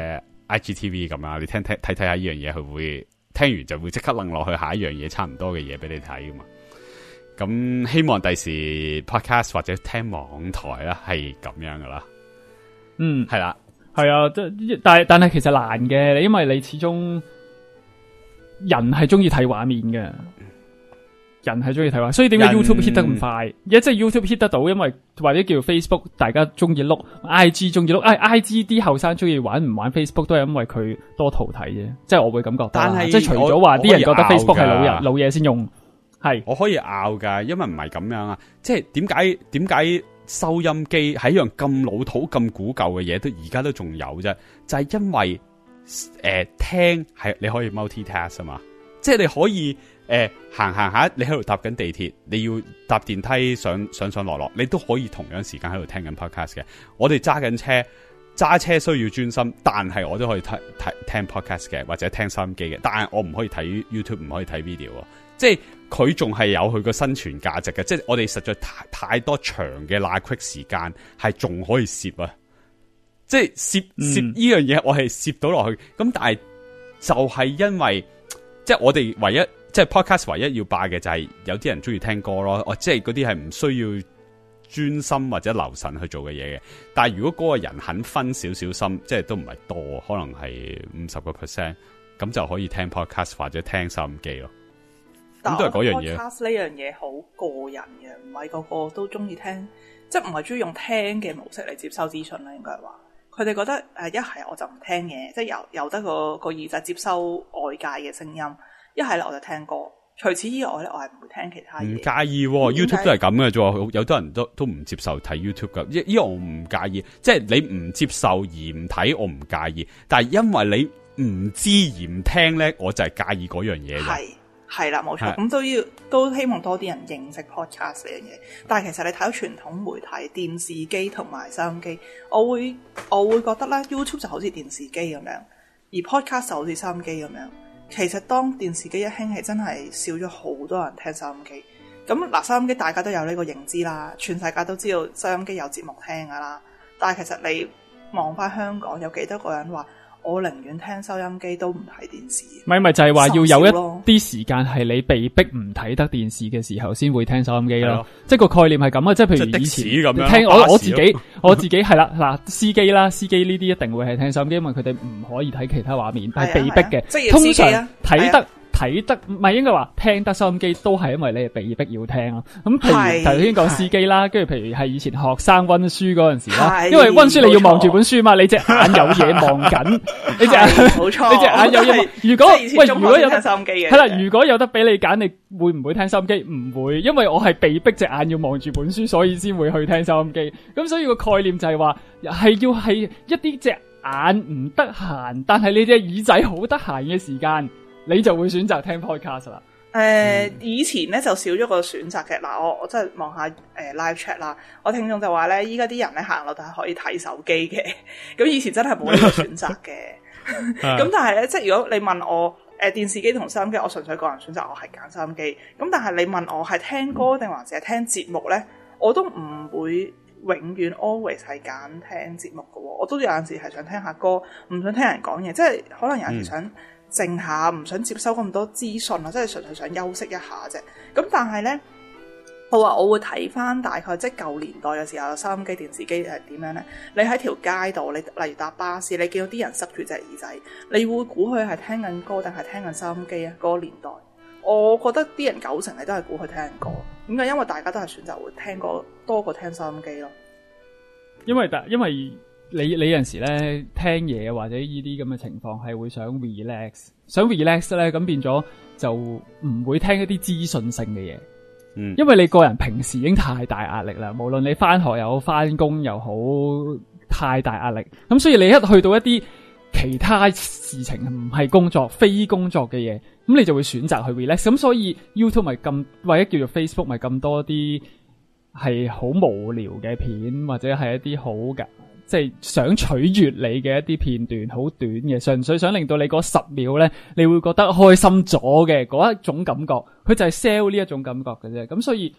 I G T V 咁啊，你聽聽睇睇下呢樣嘢，佢會聽完就會即刻擰落去下一樣嘢差唔多嘅嘢俾你睇噶嘛。咁希望第時 podcast 或者聽網台啦係咁樣噶啦，嗯係啦。係啊，即但係但係其實難嘅，因為你始終人係中意睇畫面嘅，人係中意睇畫，所以點解 YouTube hit 得咁快？而家即係 YouTube hit 得到，因為或者叫 Facebook 大家中意碌 ，I G 中意碌，哎 I G 啲後生中意玩唔玩 Facebook 都係因為佢多圖睇啫，即係我會咁覺得。但係即係除咗話啲人覺得 Facebook 係老人老嘢先用。 係我可以拗噶，因為唔係咁樣啊。即係點解點解收音機係一樣咁老土、咁古舊嘅嘢，都而家都仲有啫？就係、是、因為誒、呃、聽係你可以 multitask 啊嘛，即係你可以。誒、呃，行行下，你喺度搭緊地鐵，你要搭電梯上上上落落，你都可以同樣時間喺度聽緊 podcast 嘅。我哋揸緊車，揸車需要專心，但係我都可以睇睇聽 podcast 嘅，或者聽收音機嘅。但係我唔可以睇 YouTube， 唔可以睇 video， 即係佢仲係有佢個生存價值嘅。即係我哋實在太太多長嘅罅隙時間，係仲可以攝啊！即係攝攝呢樣嘢，我係攝到落去。咁但係就係因為，即係我哋唯一。即係 podcast 唯一要霸嘅就係有啲人中意聽歌咯，哦，即係嗰啲係唔需要專心或者留神去做嘅嘢嘅。但係如果嗰個人肯分少少心，即係都唔係多，可能係五十個 percent，咁就可以聽 podcast 或者聽收音機咯。咁都係嗰樣嘢。 podcast 呢樣嘢好個人嘅，唔係個個都中意聽，即係唔係中意用聽嘅模式嚟接收資訊啦。應該係話，佢哋覺得誒一係我就唔聽嘢，即係由由得個個耳仔接收外界嘅聲音。一係咧我就聽歌，除此以外咧我係唔會聽其他嘢。唔介意、哦、YouTube 都係咁嘅啫，有多人都都唔接受睇 YouTube 噶。呢呢個我唔介意，即係你唔接受而唔睇，我唔介意。但係因為你唔知而唔聽咧，我就係介意嗰樣嘢。係係啦，冇錯。咁都要都希望多啲人認識 podcast 呢樣嘢。但係其實你睇到傳統媒體、電視機同埋收音機，我會我會覺得咧 YouTube 就好似電視機咁樣，而 podcast 就好似收音機咁樣。其實當電視機一興起，真係少咗好多人聽收音機。咁嗱，收音機大家都有呢個認知啦，全世界都知道收音機有節目聽噶啦。但係其實你望翻香港，有幾多個人話我寧願聽收音機都唔睇電視？ 咪咪就係話要有一啲時間係你被逼唔睇得電視嘅時候，先會聽收音機咯。即係個概念係咁啊！即係譬如以前聽我我自己我自己係啦嗱，司機啦，司機呢啲一定會係聽收音機，因為佢哋唔可以睇其他畫面，係被逼嘅。通常睇得。睇得唔係應該話聽得收音機都係因為你係被逼要聽咯。咁譬如頭先講司機啦，跟住譬如係以前學生溫書嗰陣時啦，因為溫書你要望住本書嘛，你隻眼有嘢望緊，你隻眼冇錯，你隻眼有嘢。如果喂如果有得收音機嘅係啦，如果有得俾你揀，你會唔會聽收音機？唔會，因為我係被逼隻眼要望住本書，所以先會去聽收音機。咁所以個概念就係話係要係一啲隻眼唔得閒，但係你隻耳仔好得閒嘅時間。你就會選擇聽 podcast 啦。 誒、呃嗯，以前咧就少咗個選擇嘅。嗱，我我真係望下誒 live chat 啦。我聽眾就話咧，依家啲人咧行路都係可以睇手機嘅。咁以前真係冇呢個選擇嘅。咁但係咧，即係如果你問我誒、呃、電視機同收音機，我純粹個人選擇，我係揀收音機。咁但係你問我係聽歌定還是係聽節目咧，我都唔會永遠 always 係揀聽節目嘅。我都有陣時係想聽下歌，唔想聽人講嘢，即係可能有陣時想。嗯靜下，唔想接收咁多資訊啊，即係純粹想休息一下啫。咁但係呢，我話我會睇翻大概即係舊年代嘅時候，收音機、電視機係點樣呢？你喺條街度，你例如搭巴士，你見到啲人塞住隻耳仔，你會估佢係聽緊歌定係聽緊收音機啊？嗰個年代，我覺得啲人九成你都係估佢聽緊歌。點解？因為大家都係選擇會聽歌多過聽收音機咯。 因為但因為。你你有陣時咧聽嘢或者呢啲咁嘅情況係會想 relax， 想 relax 咧咁變咗就唔會聽一啲資訊性嘅嘢，嗯，因為你個人平時已經太大壓力啦，無論你翻學又好翻工又好，太大壓力，咁所以你一去到一啲其他事情唔係工作非工作嘅嘢，咁你就會選擇去 relax， 咁所以 YouTube 咪咁或者叫做 Facebook 咪咁多啲係好無聊嘅片，或者係一啲好嘅。即係想取悅你嘅一啲片段，好短嘅，純粹想令到你嗰十秒咧，你會覺得開心咗嘅嗰一種感覺，佢就係 sell 呢一種感覺嘅啫。咁所以，誒、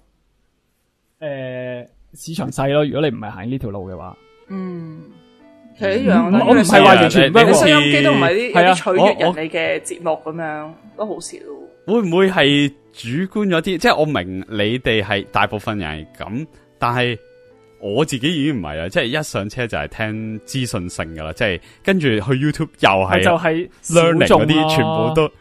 呃，市場細咯。如果你唔係行呢條路嘅話，嗯， 其實一樣。 嗯、我唔係話完全， 你收音機都唔係啲有啲取悅人哋嘅節目咁樣，都好少。 會唔會係主觀咗啲？即係我明你哋係大部分人係咁，但係。我自己已經唔係啦，即係一上車就係聽資訊性噶啦，即係跟住去 YouTube 又係就係 learning 嗰啲，全部都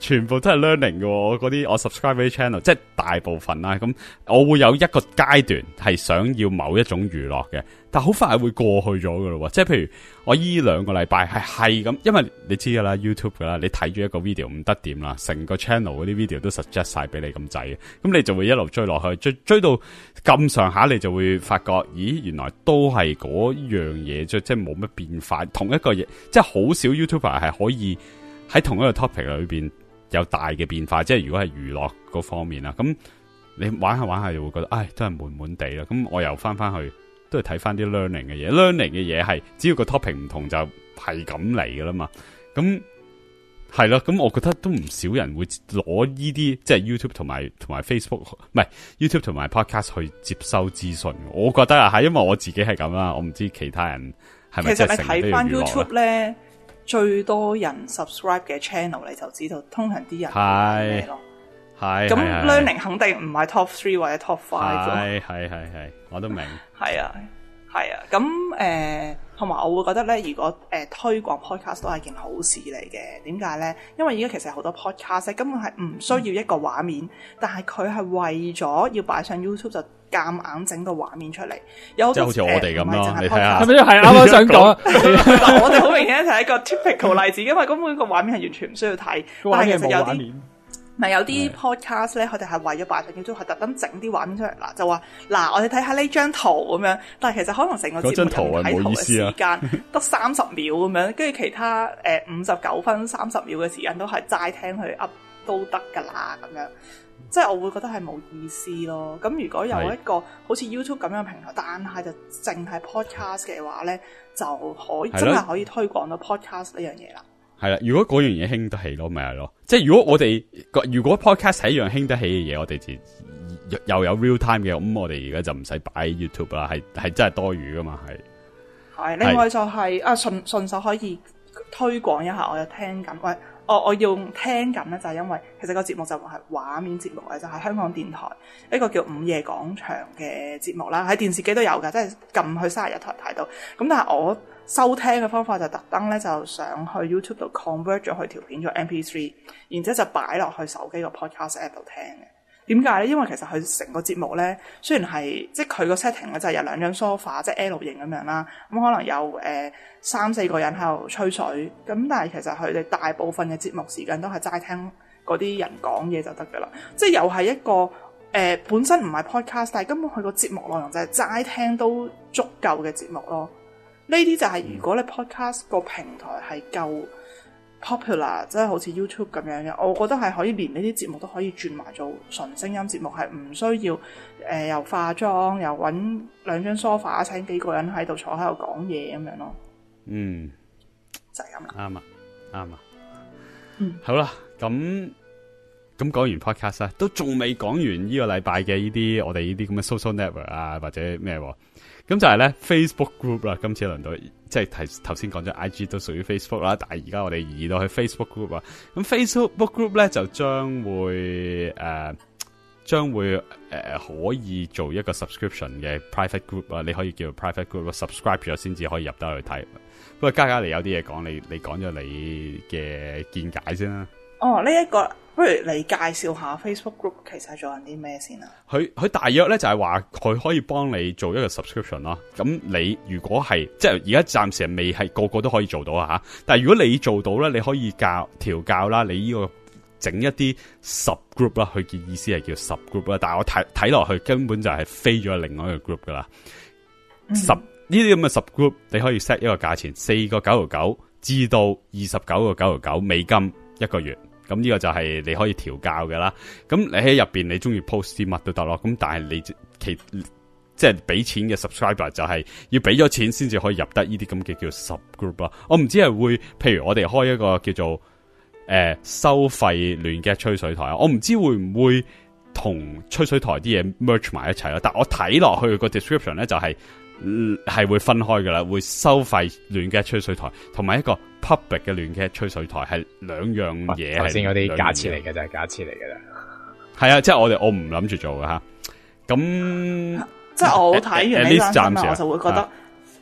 全部都係 learning 嘅，我嗰啲我 subscribe 嗰啲 channel，即係大部分啦。咁我會有一個階段係想要某一種娛樂嘅，但好快會過去咗噶咯。即係譬如我依兩個禮拜係係咁，因為你知噶啦 YouTube 噶啦，你睇咗一個 video 唔得掂啦，成個 channel 嗰啲 video 都 suggest 晒俾你咁滯，咁你就會一路追落去，追追到咁上下，你就會發覺，咦，原來都係嗰樣嘢，即係冇乜變化，同一個嘢，即係好少 YouTuber 係可以喺同一個 topic 裏邊有大嘅變化，即係如果係娛樂嗰方面啦，咁你玩下玩下就會覺得，唉，都係悶悶地啦。咁我又翻翻去，都係睇翻啲 learning 嘅嘢 ，learning 嘅嘢係只要個 topic 唔同就係咁嚟噶啦嘛。咁係咯，咁我覺得都唔少人會攞呢啲即係 YouTube 同埋同埋 Facebook， 唔係 YouTube 同埋 Podcast 去接收資訊。我覺得啊，係因為我自己係咁啦，我唔知其他人係咪。 其實你睇翻 YouTube 咧，最多人 subscribe 嘅 channel 你就知道，通常啲人係咩咯。係咁 learning 肯定唔係 top three 或者 top five 咯。係係係係，我都明。係啊係啊，咁誒同埋我會覺得咧，如果誒、呃、推廣 podcast 都係件好事嚟嘅。點解咧？因為而家其實好多 podcast 根本係唔需要一個畫面，嗯、但係佢係為咗要擺上 YouTube 就夾硬整個畫面出嚟。有即係好似我哋咁咯，你睇下係咪？係啱啱想講，我哋好明顯就係一個 typical 例子，因為根本個畫面係完全唔需要睇，但係其實有啲。咪有啲 podcast 咧，佢哋係為咗擺上 YouTube，係特登整啲畫面出嚟啦，就話嗱，我哋睇下呢張圖咁樣，但係其實可能成個節目睇圖嘅時間得三十秒咁樣，跟住其他誒五十九分三十秒嘅時間都係齋聽佢 up 都得噶啦，咁樣，即係我會覺得係冇意思咯。咁如果有一個好似 YouTube 咁樣嘅平台，但係就淨係 podcast 嘅話咧，就可以真係可以推廣到 podcast 呢樣嘢啦。 係啦，如果嗰樣嘢興得起咯，咪係咯。即係如果我哋如果 podcast 係一樣興得起嘅嘢，我哋就又有 real time 嘅，咁我哋而家就唔使擺 YouTube 啦，係係真係多餘噶嘛，係。係，另外就係、是、啊順順手可以推廣一下，我有聽緊，喂，我我要聽緊咧，就係因為其實個節目就唔係畫面節目嘅，就係、是、香港電台一個叫午夜廣場嘅節目啦，喺電視機都有㗎，即係撳去三十一台睇到。咁但係我收聽嘅方法就特登咧，就上去 YouTube 度 convert 咗佢條片做 M P three， 然之後就擺落去手機個 podcast app 度聽嘅。點解咧？因為其實佢成個節目咧，雖然係即係佢個 setting 咧就係有兩張 sofa， 即係 L 型咁樣啦。咁可能有誒、呃、三四個人喺度吹水。咁但係其實佢哋大部分嘅節目時間都係齋聽嗰啲人講嘢就得噶啦。即係又係一個誒、呃、本身唔係 podcast， 但係根本佢個節目內容就係齋聽都足夠嘅節目咯。呢啲就係如果你 podcast 個平台係夠 popular， 即係好似 YouTube 咁樣嘅，我覺得係可以連呢啲節目都可以轉埋做純聲音節目，係唔需要誒、呃、又化妝又揾兩張 sofa 請幾個人喺度坐喺度講嘢咁樣咯。嗯，就係咁啦。啱啊，啱啊。嗯，好啦，咁咁講完 podcast 啦，都仲未講完呢個禮拜嘅呢啲我哋呢啲咁嘅 social network 啊，或者咩？咁就係咧 Facebook group 啦，今次輪到即係提頭先講咗 I G 都屬於 Facebook 啦，但係而家我哋移到去 Facebook group 啊。咁 Facebook group 咧就將會誒將、呃、會誒、呃、可以做一個 subscription 嘅 private group 啊，你可以叫 private group，subscribe 咗先至可以入得去睇。不過嘉嘉你有啲嘢講，你你講咗你嘅見解先啦。哦，呢、這、一個。不如你介紹下 Facebook group 其實係做緊啲咩先啊？佢佢大約咧就係話佢可以幫你做一個 subscription 咯。咁你如果係即係而家暫時係未係個個都可以做到啊吓。但係如果你做到咧，你可以教調教啦，你呢個整一啲 sub group 啦，佢嘅意思係叫 sub group 啦。但係我睇睇落去根本就係飛咗另外一個 group 噶啦。十呢啲咁嘅 sub group 你可以 set 一個價錢，四個九毫九至到二十九個九毫九美金一個月。咁呢個就係你可以調教嘅啦。咁你喺入邊你中意 post 啲乜都得咯。咁但係你其即係俾錢嘅 subscriber 就係要俾咗錢先至可以入得呢啲咁嘅叫 sub group 咯。我唔知係會，譬如我哋開一個叫做誒、呃、收費亂嘅吹水台啊，我唔知會唔會同吹水台啲嘢 merge 埋一齊啦。但我睇落去個 description 咧就係、是、係會分開噶啦，會收費亂嘅吹水台同埋一個 public 嘅亂嘅吹水台係兩樣嘢。頭先嗰啲假設嚟嘅就係假設嚟嘅啦。係啊，即係我哋我唔諗住做嘅吓。咁即係我睇完呢單新聞，我就會覺得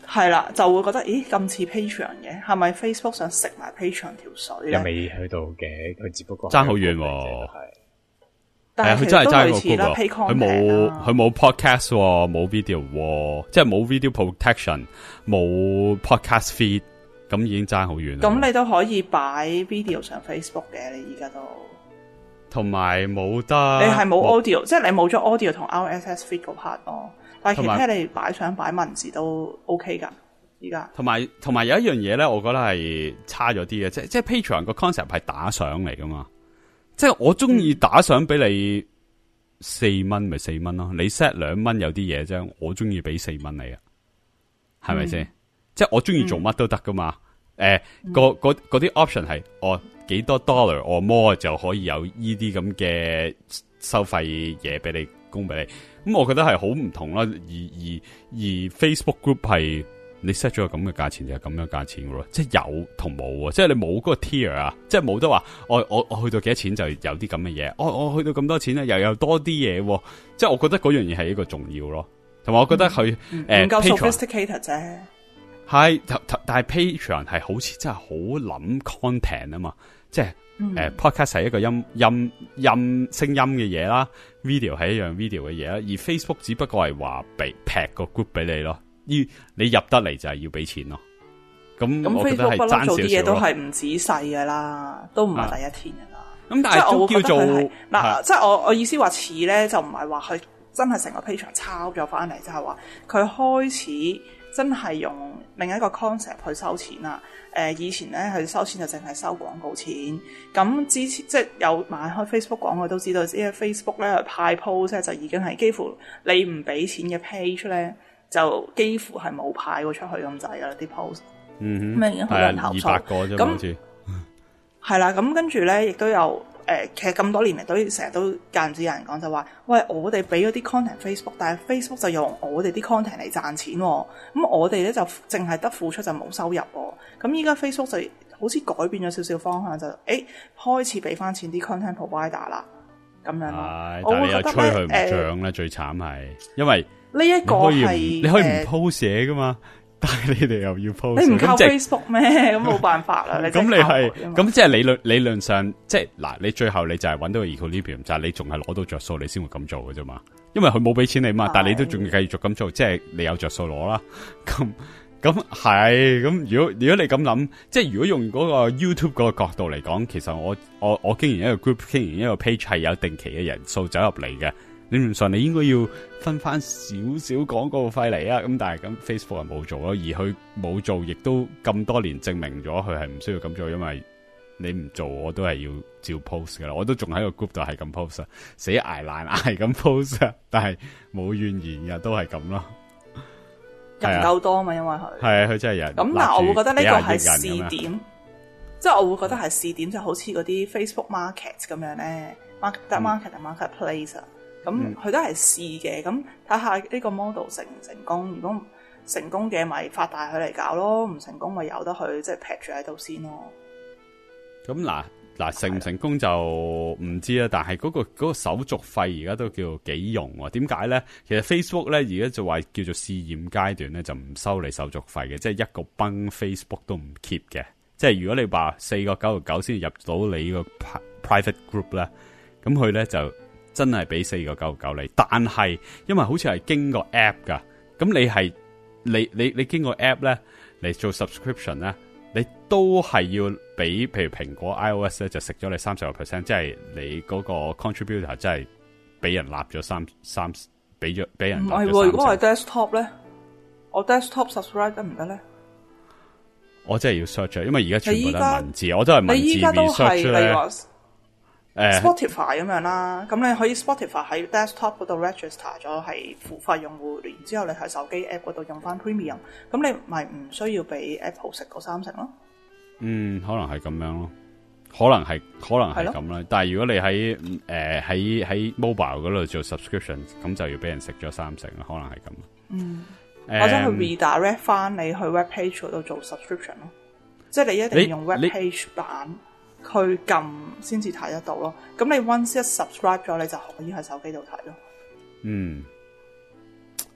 係啦，就會覺得咦咁似 Patreon 嘅，係咪 Facebook 想食埋 Patreon 條水咧？ 又未去到嘅，佢只不過爭好遠喎。 但係佢真係爭類似啦個 group 佢冇佢冇 podcast 冇 video，即係冇 video protection，冇 podcast feed，咁已經爭好遠啦。 咁你都可以擺 video 上 Facebook 嘅，你而家都同埋冇得， 你係冇 audio，即係你冇咗 audio 同 R S S feed 嗰 part 咯。但係其他你擺相擺文字都 OK 噶，而家。同埋同埋有一樣嘢咧，我覺得係差咗啲嘅，即係即係 Patreon 個 concept 係打賞嚟噶嘛。即係我中意打賞俾你四蚊咪四蚊咯，你 set 兩蚊有啲嘢啫，我中意俾四蚊你啊，係咪先？即係我中意做乜都得噶嘛。誒、嗯呃，嗰啲 option 係我幾多 dollar or more 就可以有呢啲咁嘅收費嘢俾你供俾你。咁我覺得係好唔同啦。而而而 Facebook group 係。你 set 咗個咁嘅價錢就係咁樣價錢噶咯，即係有同冇啊，即係你冇嗰個 tier 啊，即係冇得話我我我去到幾多錢就有啲咁嘅嘢，我我去到咁多錢咧又有多啲嘢，即係我覺得嗰樣嘢係一個重要咯，同埋我覺得佢誒唔夠 sophisticated 啫， 係但係 Patreon 係好似真係好諗 content 啊嘛，即係誒、嗯呃、podcast 係一個音音音聲音嘅嘢啦 ，video 係一樣 video 嘅嘢啦，而 Facebook 只不過係話俾劈個 group 俾你咯。你入得嚟就係要俾錢咯，咁我覺得係爭少少咯。做啲嘢都係唔仔細噶啦，都唔係第一天噶啦。咁、 啊、但係都叫做嗱，即係我我意思話似咧，就唔係話佢真係成個 Patreon 抄咗翻嚟，就係話佢開始真係用另一個 concept 去收錢啦。誒、呃，以前咧佢收錢就淨係收廣告錢，咁之前即係有買開 Facebook 廣告都知道，因為 Facebook 咧派 post 咧就已經係幾乎你唔俾錢嘅 page 咧。就幾乎係冇派過出去咁滯噶啦啲 post， 嗯哼，已經好多人投訴， 二百個啫好似係啦，咁跟住咧，亦都有誒、呃，其實咁多年嚟都成日都間唔時有人講就話，喂，我哋俾咗啲 content Facebook，但係 Facebook 就用我哋啲 content 嚟賺錢，咁我哋咧就淨係得付出就冇收入，咁依家 Facebook 就好似改變咗少少方向，就誒、欸、開始俾翻錢啲 content provider 啦，咁樣咯。 但係你又吹佢唔漲咧，最慘係因為。 呢、這、一個係你可以唔 post 嘢噶嘛，但係你哋又要 post， 你唔靠 Facebook 咩？咁冇辦法啦。 咁你係咁即係理論理論上，即係嗱，你最後你就係揾到個 equilibrium，就係你仲係攞到着數，你先會咁做嘅啫嘛。因為佢冇俾錢你嘛，但係你都仲要繼續咁做，即係你有着數攞啦。咁咁係咁，如果如果你咁諗，即係如果用嗰個 YouTube 嗰個角度嚟講，其實我我我經營一個 group， 經營一個 page 係有定期嘅人數走入嚟嘅。理論上你應該要分翻少少廣告費嚟啊，咁但係咁 Facebook 係冇做咯，而佢冇做，亦都咁多年證明咗佢係唔需要咁做，因為你唔做我都係要照 post 噶啦，我都仲喺個 group 度係咁 post， 死捱爛捱咁 post， 但係冇怨言嘅，都係咁咯。 人夠多嘛，因為佢係啊，佢真係人。 咁但係我會覺得呢個係試點，即係我會覺得係試點，就好似嗰啲 Facebook Market 咁樣咧 ，market market 同 marketplace 啊。咁佢都係試嘅，咁睇下呢個 model 成唔成功。如果成功嘅，咪發大佢嚟搞咯；唔成功，咪由得佢即係劈住喺度先咯。咁嗱嗱成唔成功就唔知啦。但係嗰、嗰個嗰、嗰個手續費而家都叫幾用喎？點解咧？其實 Facebook 咧而家就話叫做試驗階段咧，就唔收你手續費嘅，即係一個崩 Facebook 都唔 keep 嘅。即係如果你話四個九毫九先入到你個 private group 咧，咁佢咧就。真係俾四個九毫九你，但係因為好似係經過 app 噶，咁你係你你你經過 app 咧嚟做 subscription 咧，你都係要俾，譬如蘋果 iOS 咧就食咗你三十個 percent， 即係你嗰個 contributor 真係俾人立咗三三，俾咗俾人立咗三。唔係喎， 如果係 desktop 咧，我 desktop subscribe 得唔得咧？ 我真係要 search， 因為而家全部都係文字，我都係文字 research 咧。 誒 Spotify 咁樣啦，咁你可以 Spotify 喺 desktop 嗰度 register 咗係付費用戶，然之後你喺手機 app 嗰度用翻 premium， 咁你咪唔需要俾 Apple 食嗰三成咯。 嗯，可能係咁樣咯，可能係可能係咁啦。但係如果你喺誒喺喺 mobile 嗰度做 subscription， 咁就要俾人食咗三成啦，可能係咁。 嗯，或者去 redirect 翻你去 web page 嗰度做 subscription 咯，即係你一定要用 web page 版。佢撳先至睇得到咯，咁你 once 一 subscribe 咗，你就可以喺手機度睇咯。 嗯，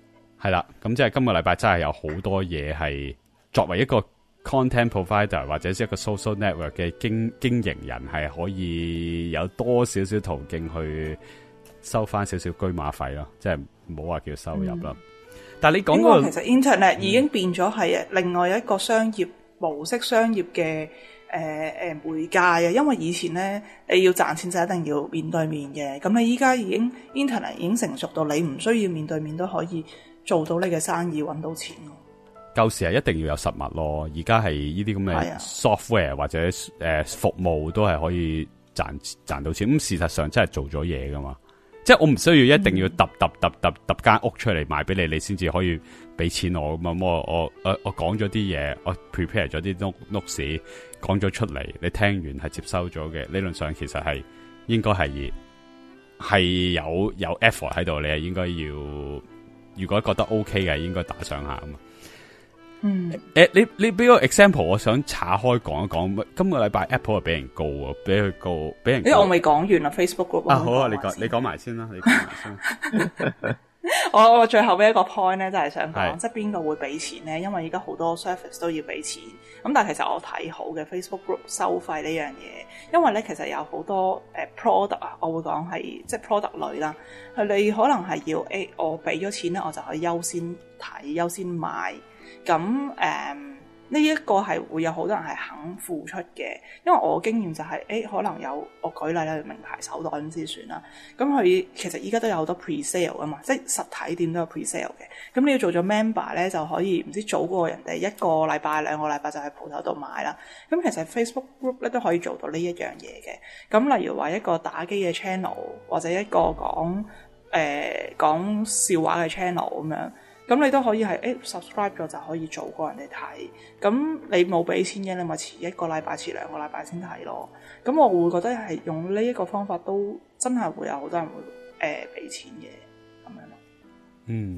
係啦，咁即係今個禮拜真係有好多嘢係作為一個 content provider 或者係一個 social network 嘅經經營人係可以有多少少途徑去收翻少少車馬費咯，即係唔好話叫收入啦。嗯、但係你講嗰個其實 internet 已經變咗係另外一個商業模式、商業嘅誒誒媒介啊。因為以前咧你要賺錢就一定要面對面嘅，咁你依家已經 internet 已經成熟到你唔需要面對面都可以做到你嘅生意揾到錢咯。 舊時係一定要有實物咯，而家係呢啲咁嘅 software 或者誒、呃、服務都係可以賺賺到錢。咁事實上真係做咗嘢噶嘛，即係我唔需要一定要揼揼揼揼揼間屋出嚟賣俾你，你先至可以俾錢我咁啊。我我我我講咗啲嘢，我 prepare 咗啲 note notes 講咗出嚟，你聽完係接收咗嘅，理論上其實係應該係係有有 effort 喺度，你係應該要，如果覺得 OK 嘅，應該打上下啊嘛。 嗯， 誒，你你俾個 example，我想岔開講一講。今個禮拜 Apple 係俾人告啊，俾佢告，俾人告。 因為我未講完啦 ，Facebook group 啊，好啊，你講你講埋先啦，你講埋先。 我我最後尾一個 point 咧，就係想講，即係邊個會俾錢咧？因為而家好多 service 都要俾錢。咁但係其實我睇好嘅 Facebook group 收費呢樣嘢，因為咧其實有好多誒 product 啊，我會講係即係 product 類啦。係你可能係要誒，我俾咗錢咧，我就可以優先睇、優先買。咁誒呢一個係會有好多人係肯付出嘅，因為我經驗就係、是、誒、欸、可能有我舉例啦，名牌手袋咁先算啦。咁佢其實依家都有好多 pre-sale 啊嘛，即係實體店都有 pre-sale 嘅。咁你要做咗 member 咧，就可以唔知早過人哋一個禮拜、兩個禮拜就喺鋪頭度買啦。咁其實 Facebook group 咧都可以做到呢一樣嘢嘅。咁例如話一個打機嘅 channel，或者一個講誒、呃、講笑話嘅 channel 咁樣。咁你都可以係誒 subscribe 咗就可以做過人哋睇，咁你冇俾錢嘅，你咪遲一個禮拜、遲兩個禮拜先睇咯。咁我會覺得係用呢一個方法都真係會有好多人會誒俾、呃、錢嘅咁樣咯。 嗯。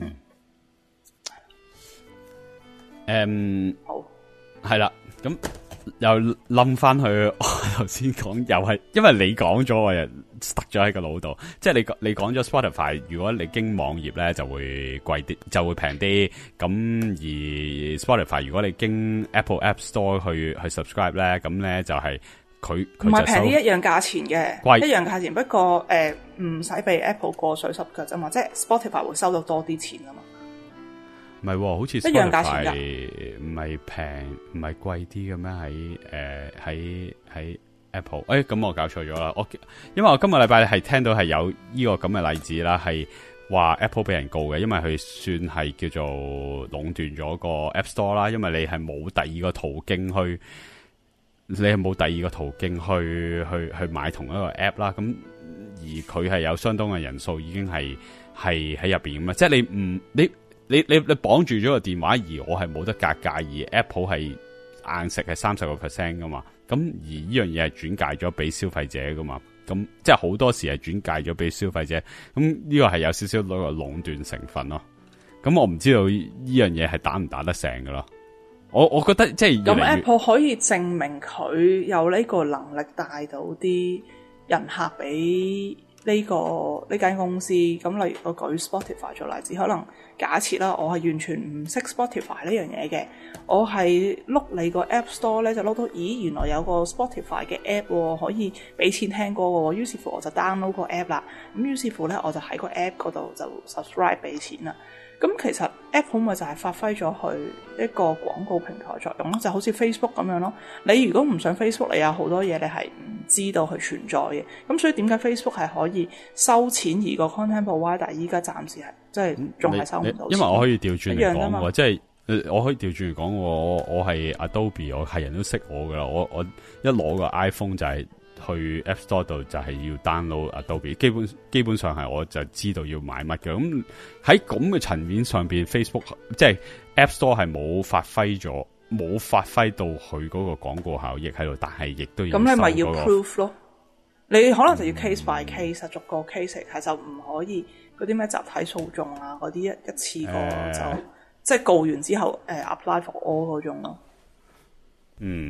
誒、嗯， 好， 係啦，咁又冧翻去我頭先講，又係因為你講咗，我又塞咗喺個腦度。即係你你講咗 Spotify，如果你經網頁咧就會貴啲，就會平啲。咁而 Spotify 如果你經 Apple App Store 去去 subscribe 咧，咁咧就係佢佢唔係平啲一樣價錢嘅，貴一樣價錢。不過誒唔使俾 Apple 過水濕腳啫嘛，即係 Spotify 會收到多啲錢啊嘛。 唔係，好似 Spotify 唔係平，唔係貴啲嘅咩？喺誒喺喺 Apple，誒咁我搞錯咗啦。我因為我今個禮拜係聽到係有呢個咁嘅例子啦，係話 Apple 俾人告嘅，因為佢算係叫做壟斷咗個 App Store 啦。因為你係冇第二個途徑去，你係冇第二個途徑去去去買同一個 App 啦。咁而佢係有相當嘅人數已經係係喺入邊咁啊，即係你唔你。你你你綁住咗個電話，而我係冇得格價，而 Apple 係硬食係三十個 percent 噶嘛，咁而呢樣嘢係轉介咗俾消費者噶嘛，咁即係好多時係轉介咗俾消費者，咁呢個係有少少嗰個壟斷成分咯。咁我唔知道呢樣嘢係打唔打得成噶咯。我我覺得即係咁 Apple 可以證明佢有呢個能力帶到啲人客俾呢、這個呢間公司。咁例如我舉 Spotify 做例子，可能假設啦，我係完全唔識 Spotify 呢樣嘢嘅，我係碌你個 App Store 咧就碌到，咦原來有個 Spotify 嘅 App 喎，可以俾錢聽歌喎，於是乎我就 download 個 App 啦，咁於是乎咧我就喺個 App 嗰度就 subscribe 俾錢啦。咁其實 Apple 咪就係發揮咗佢一個廣告平台作用咯，就好似 Facebook 咁樣咯。你如果唔上 Facebook， 你有好多嘢你係唔知道佢存在嘅。咁所以點解 Facebook 係可以收錢，而個 content provider 依家暫時係即係仲係收唔到錢？ 因為我可以調轉嚟講喎，即係我可以調轉嚟講，我我係 Adobe， 我係人都識我噶啦。我我一攞個 iPhone 就係去 App Store 度就係要 download Adobe， 基本基本上係我就知道要買乜嘅。咁喺咁嘅層面上邊 ，Facebook 即係 App Store 係冇發揮咗，冇發揮到佢嗰個廣告效益喺度，但係亦都要咁、那個、 你咪要 proof 咯？你可能就要 case by case，、嗯、逐個 case 嚟睇，就唔可以嗰啲咩集體訴訟啊，嗰啲一一次過就、呃、即係告完之後誒、呃、apply for all 嗰種咯。 嗯。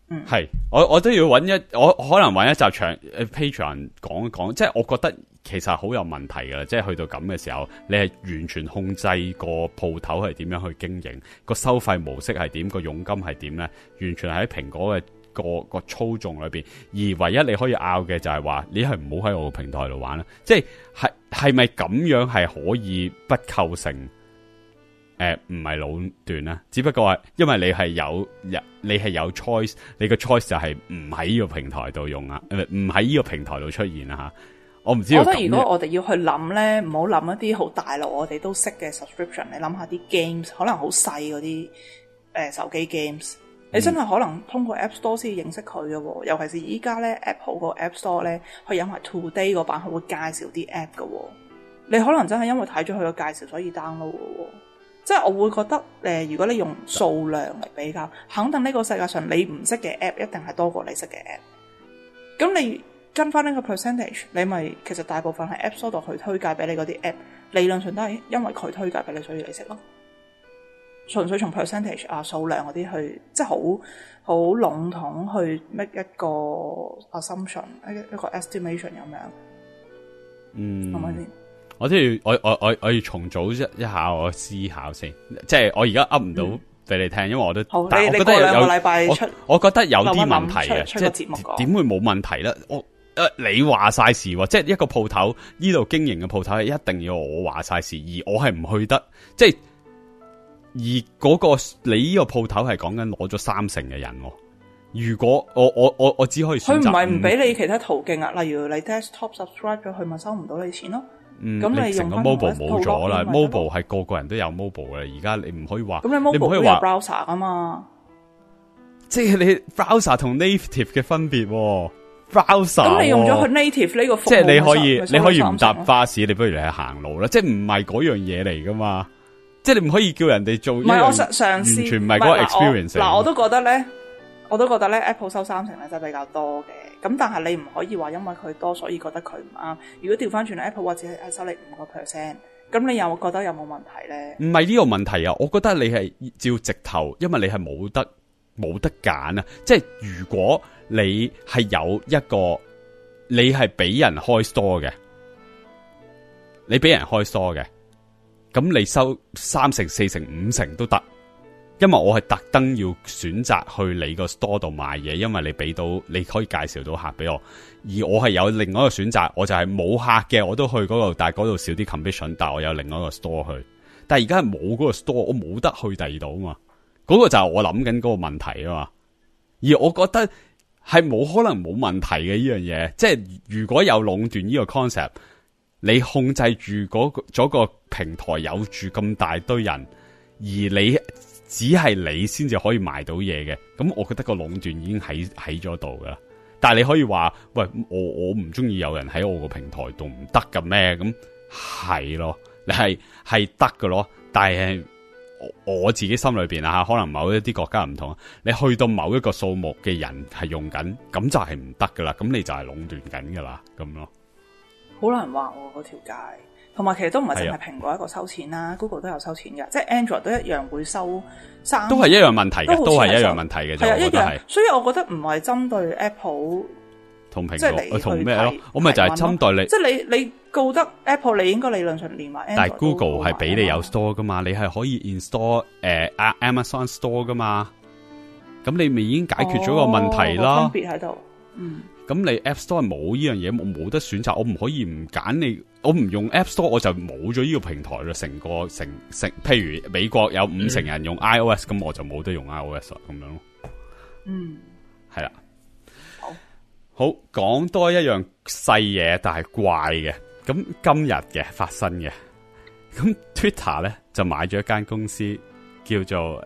嗯， 係，我我都要揾一，我可能揾一集長誒 Patreon 講一講，即係我覺得其實好有問題噶啦，即係去到咁嘅時候，你係完全控制個鋪頭係點樣去經營，個收費模式係點，個佣金係點咧，完全喺蘋果嘅個個操縱裏邊，而唯一你可以拗嘅就係話，你係唔好喺我個平台度玩啦，即係係係咪咁樣係可以不構成？誒，唔係壟斷啦，只不過係因為你係有，你係有 choice， 你個 choice 就係唔喺呢個平台度用啊，唔喺呢個平台度出現啊吓。我唔知道。 我覺得如果我哋要去諗咧，唔好諗一啲好大路我哋都識嘅 subscription， 你諗下啲 games 可能好細嗰啲誒手機 games，、嗯、你真係可能通過 App Store 先認識佢嘅喎，尤其是依家咧 Apple 個 App Store 咧，佢有埋 Today 嗰版，佢會介紹啲 app 嘅喎，你可能真係因為睇咗佢個介紹所以 download 嘅喎。即係我會覺得，誒、呃，如果你用數量嚟比較，肯定呢個世界上你唔識嘅 app 一定係多過你識嘅 app。咁你跟翻呢個 percentage， 你咪其實大部分喺 App Store 度去推介俾你嗰啲 app， 理論上都係因為佢推介俾你，所以你識咯。純粹從 percentage 啊數量嗰啲去，即係好好籠統去 make 一個 assumption， 一一個 estimation 咁樣。 嗯， 係咪先？ 我都要我我我我要重組一一下我思考先，即係我而家噏唔到俾你聽，嗯、因為我都， 好但係我覺得有兩個禮拜出我，我覺得有啲問題嘅，即係點會冇問題咧？我誒你話晒事喎，即係一個鋪頭呢度經營嘅鋪頭係一定要我話晒事，而我係唔去得，即係而嗰、嗰個你呢個鋪頭係講緊攞咗三成嘅人。如果我我我我只可以選擇，佢唔係唔俾你其他途徑啊，例如你 desktop subscribe 咗佢咪收唔到你錢咯。 嗯， 咁你成個 mobile 冇咗啦 ，mobile 係個個人都有 mobile 嘅，而家你唔可以話， 咁你 mobile 都有 browser 噶嘛？ 即係你 browser 同 native 嘅分別、哦、，browser 咁、 哦、你用咗佢 native 呢個服務， 即係你可以你可以唔搭巴士，你不如你去行路啦，即係唔係嗰樣嘢嚟噶嘛？即係你唔可以叫人哋做，唔係我嘗試，完全唔係嗰個 experience。 嗱，我都覺得咧，我都覺得咧 ，Apple 收三成咧真係比較多嘅。咁但係你唔可以話因為佢多所以覺得佢唔啱。如果調翻轉 Apple 或者係收你五個 percent，咁你又覺得有冇問題咧？唔係呢個問題啊，我覺得你係照直頭，因為你係冇得冇得揀啊。即係如果你係有一個，你係俾人開 store 嘅，你俾人開 store 嘅，咁你收三成、四成、五成都得。因為我係特登要選擇去你個 store 度買嘢，因為你俾到你可以介紹到客俾我，而我係有另外一個選擇，我就係冇客嘅，我都去嗰度，但係嗰度少啲 commission， 但係我有另外一個 store 去。但係而家係冇嗰個 store，我冇得去第二度啊嘛，嗰、嗰個就係我諗緊嗰個問題啊嘛。而我覺得係冇可能冇問題嘅呢樣嘢，即係如果有壟斷呢個 concept， 你控制住嗰個咗個平台有住咁大堆人，而你只係你先至可以賣到嘢嘅，咁我覺得個壟斷已經喺喺咗度噶啦。但係你可以話，喂，我我唔中意有人喺我個平台度唔得㗎咩？咁係咯，你係係得㗎咯。但係我，我自己心裏邊啊，可能某一啲國家唔同，你去到某一個數目嘅人係用緊，咁就係唔得噶啦。咁你就係壟斷緊噶啦，咁咯。好難話喎嗰條界。同埋其實都唔係淨係蘋果一個收錢啦 ，Google 都有收錢嘅，即係 Android 都一樣會收三， 都係一樣問題嘅，都係一樣問題嘅，係啊，一樣。 所以我覺得唔係針對 Apple 同蘋果同咩咯，我咪就係針對你， 即係你你告得 Apple， 你應該理論上連埋 Android。但係 Google 係俾你有 store 噶嘛，你係可以 install 誒、呃、Amazon Store 噶嘛，咁你咪已經解決咗個問題啦。 哦、分別喺度，嗯。 咁你 App Store 係冇呢樣嘢，我冇得選擇，我唔可以唔揀你，我唔用 App Store 我就冇咗呢個平台啦。成個成成，譬如美國有五成人用 iOS，咁、嗯、我就冇得用 iOS 啦，咁樣咯。 嗯， 係啦。 好， 好講多一樣細嘢，但係怪嘅。咁今日嘅發生嘅，咁 Twitter 咧就買咗一間公司叫做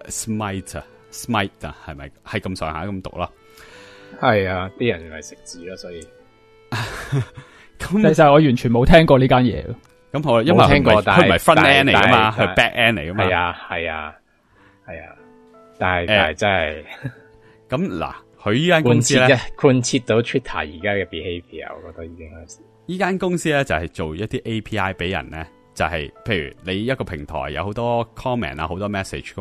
Smite，Smite 啊，係咪係咁上下咁讀啦？ 係啊，啲人係食字咯，所以咁其實我完全冇聽過呢間嘢咯。 咁好，因為佢唔係佢唔係 front end 嚟噶嘛，係 back end 嚟噶嘛。 係啊，係啊，係啊，但係但係真係咁嗱，佢呢間公司咧貫徹到 Twitter 而家嘅 behavior， 我覺得已經係呢間公司咧就係做一啲 A P I 俾人咧，就係、是、譬如你一個平台有好多 comment 啊，好多 message 噶嘛，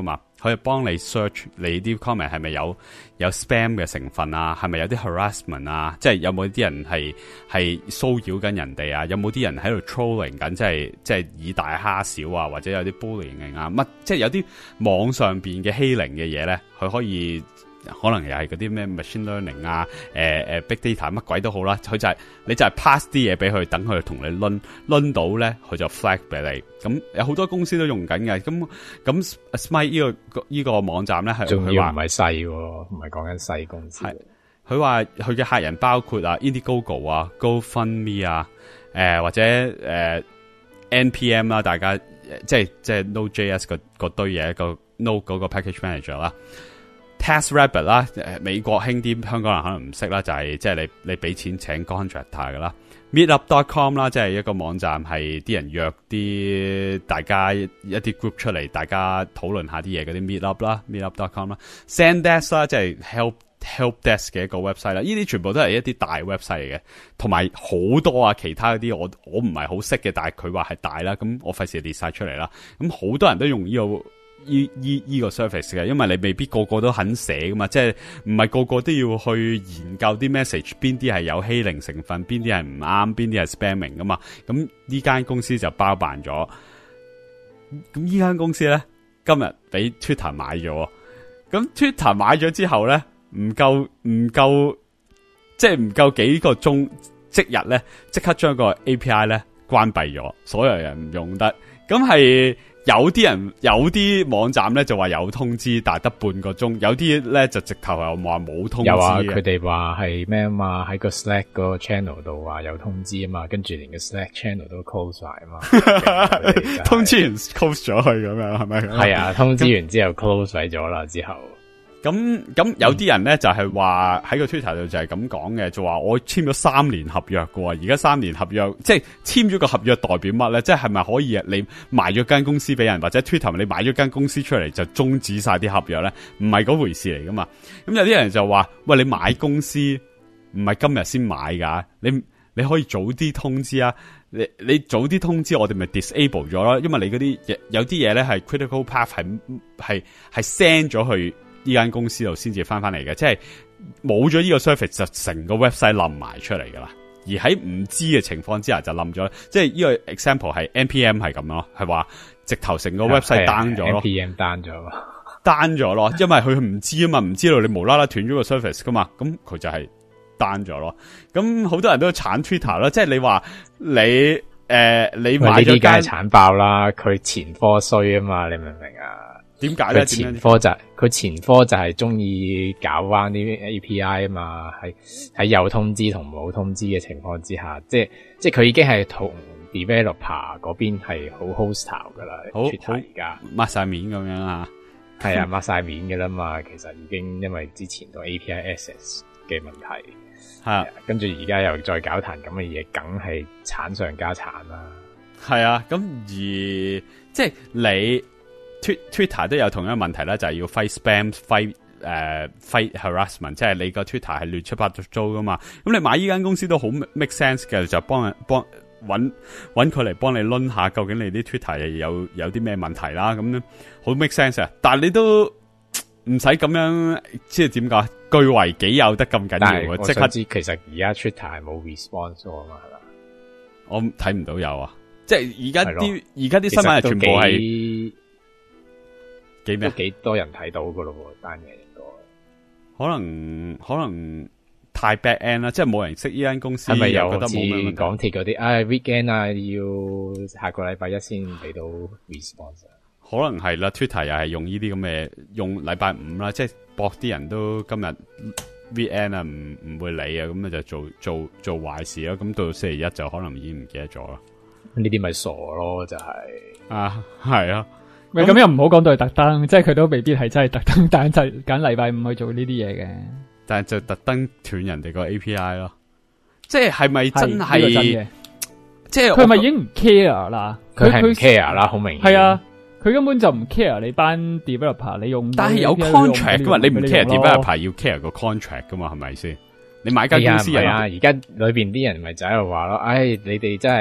可以幫你 search 你啲 comment 係咪有有 spam 嘅成分啊？係咪有啲 harassment 啊？即係有冇啲人係係騷擾緊人哋啊？有冇啲人喺度 trolling 緊？即係即係以大蝦小啊？或者有啲 bullying 啊？乜即係有啲網上邊嘅欺凌嘅嘢咧？佢可以。可能又係嗰啲咩 machine learning 啊，誒、呃、誒 big data 乜鬼都好啦，佢就係、是、你就係 pass 啲嘢俾佢，等佢同你掄掄到咧，佢就 flag 俾你。咁有好多公司都用緊嘅。咁咁 Smite 呢個呢、這個網站咧係仲要唔係細，唔係講緊細公司。 佢話佢嘅客人包括啊 Indiegogo 啊 GoFundMe 啊，誒、呃、或者誒、呃、N P M 啦，大家即係即係 Node.js 個個堆嘢個 Node 嗰個 package manager 啦。TaskRabbit 啦，誒美國興啲，香港人可能唔識啦，就係即係你你俾錢請 contractor 噶啦。Meetup dot com 啦，即係一個網站，係啲人約啲大家一啲 group 出嚟，大家討論下啲嘢嗰啲 Meetup 啦 ，Meetup dot com 啦。Zendesk 啦，即係 help help desk 嘅一個 website 啦，呢啲全部都係一啲大 website 嚟嘅，同埋好多啊其他嗰啲我我唔係好識嘅，但係佢話係大啦，咁我費事列晒出嚟啦。咁好多人都用呢個。依依依個 service 嘅，因為你未必個個都肯寫噶嘛，即係唔係個個都要去研究啲 message， 邊啲係有欺凌成分，邊啲係唔啱，邊啲係 spamming 噶嘛。咁呢間公司就包辦咗。咁呢間公司咧今日俾 Twitter 買咗，咁 Twitter 買咗之後咧唔夠唔夠，即係唔夠幾個鐘，即日咧即刻將個 A P I 咧關閉咗，所有人唔用得。咁係。有啲人有啲網站咧就話有通知，但係得半個鐘；有啲咧就直頭又話冇通知。 又話佢哋話係咩啊嘛？喺個 Slack 嗰個 channel 度話有通知啊嘛，跟住連個 Slack channel 都 close 晒啊嘛。 通知完 close 咗佢咁樣係咪？ 係啊，通知完之後 close 晒咗啦之後。 咁咁有啲人咧就係話喺個 Twitter 度就係咁講嘅，就話我簽咗三年合約嘅，而家三年合約即係簽咗個合約代表乜咧？即係係咪可以你賣咗間公司俾人，或者 Twitter 你買咗間公司出嚟就終止晒啲合約咧？唔係嗰回事嚟噶嘛？咁有啲人就話喂，你買公司唔係今日先買噶，你你可以早啲通知啊！你你早啲通知我哋咪 disable 咗咯，因為你嗰啲有啲嘢咧係 critical path 係係係 send 咗去。呢間公司度先至翻翻嚟嘅，即係冇咗呢個 service 就成個 website 冧埋出嚟噶啦。而喺唔知嘅情況之下就冧咗，即係呢個 example 係 N P M 係咁咯，係話直頭成個 website down 咗咯 ，N P M down 咗咯 ，down 咗咯，因為佢唔知啊嘛，唔知道你無啦啦斷咗個 service 噶嘛，咁佢就係 down 咗咯。咁好多人都鏟 Twitter 啦，即係你話你誒、呃、你買咗間鏟爆啦，佢前科衰啊嘛，你明唔明啊？ 點解咧？ 前科就係、是、佢前科就係中意搞彎啲 A P I 啊嘛，喺喺有通知同冇通知嘅情況之下，即係即係佢已經係同 developer 嗰邊係好 hostile 噶啦， 好好而家抹晒面咁樣啊， 係啊，抹晒面噶啦嘛，其實已經因為之前個 A P I access 嘅問題係啊，跟住而家又再搞壇咁嘅嘢，梗係慘上加慘啦。係啊，咁而即係你。Twitter 都有同樣問題啦，就係、是、要 fight spam、fight 誒、uh, fight harassment， 即係你個 Twitter 係亂七八糟噶嘛。咁你買呢間公司都好 make sense 嘅，就幫人幫揾揾佢嚟幫你掄下，究竟你啲 Twitter 有有啲咩問題啦？咁好 make sense 啊！但係你都唔使咁樣，即係點講？據為己有得咁緊要，即刻知其實而家 Twitter 係冇 response 啊嘛，係嘛？ 我睇唔到有啊，即係而家啲而家啲新聞係全部係。幾咩？ 幾多人睇到噶咯？單嘢應該可能可能太 back end 啦，即係冇人識呢間公司， 係咪又覺得冇咩問題？ 港鐵嗰啲，唉 weekend 啊，要下個禮拜一先俾到 response。 可能係啦 ，Twitter 又係用呢啲咁嘅，用禮拜五啦，即係博啲人都今日 weekend 啊，唔唔會理啊，咁啊就做做做壞事啦。咁到星期一就可能已經唔記得咗啦。 呢啲咪傻咯，就係、是、 啊，係啊。 喂，咁又唔好講到係特登，即係佢都未必係真係特登，但係就揀禮拜五去做呢啲嘢嘅。但係就特登斷人哋個 A P I 咯，即係係咪真係？這個、真嘅，即係佢係咪已經唔 care 啦？ 佢係唔 care 啦，好明顯。係啊， 佢根本就唔 care 你班 developer， 你用。但係有 contract 噶嘛？你唔 care developer 要 care 個 contract 噶嘛？係咪先？你買間公司啊？而家裏邊啲人咪就喺度話咯，唉、哎，你哋真係。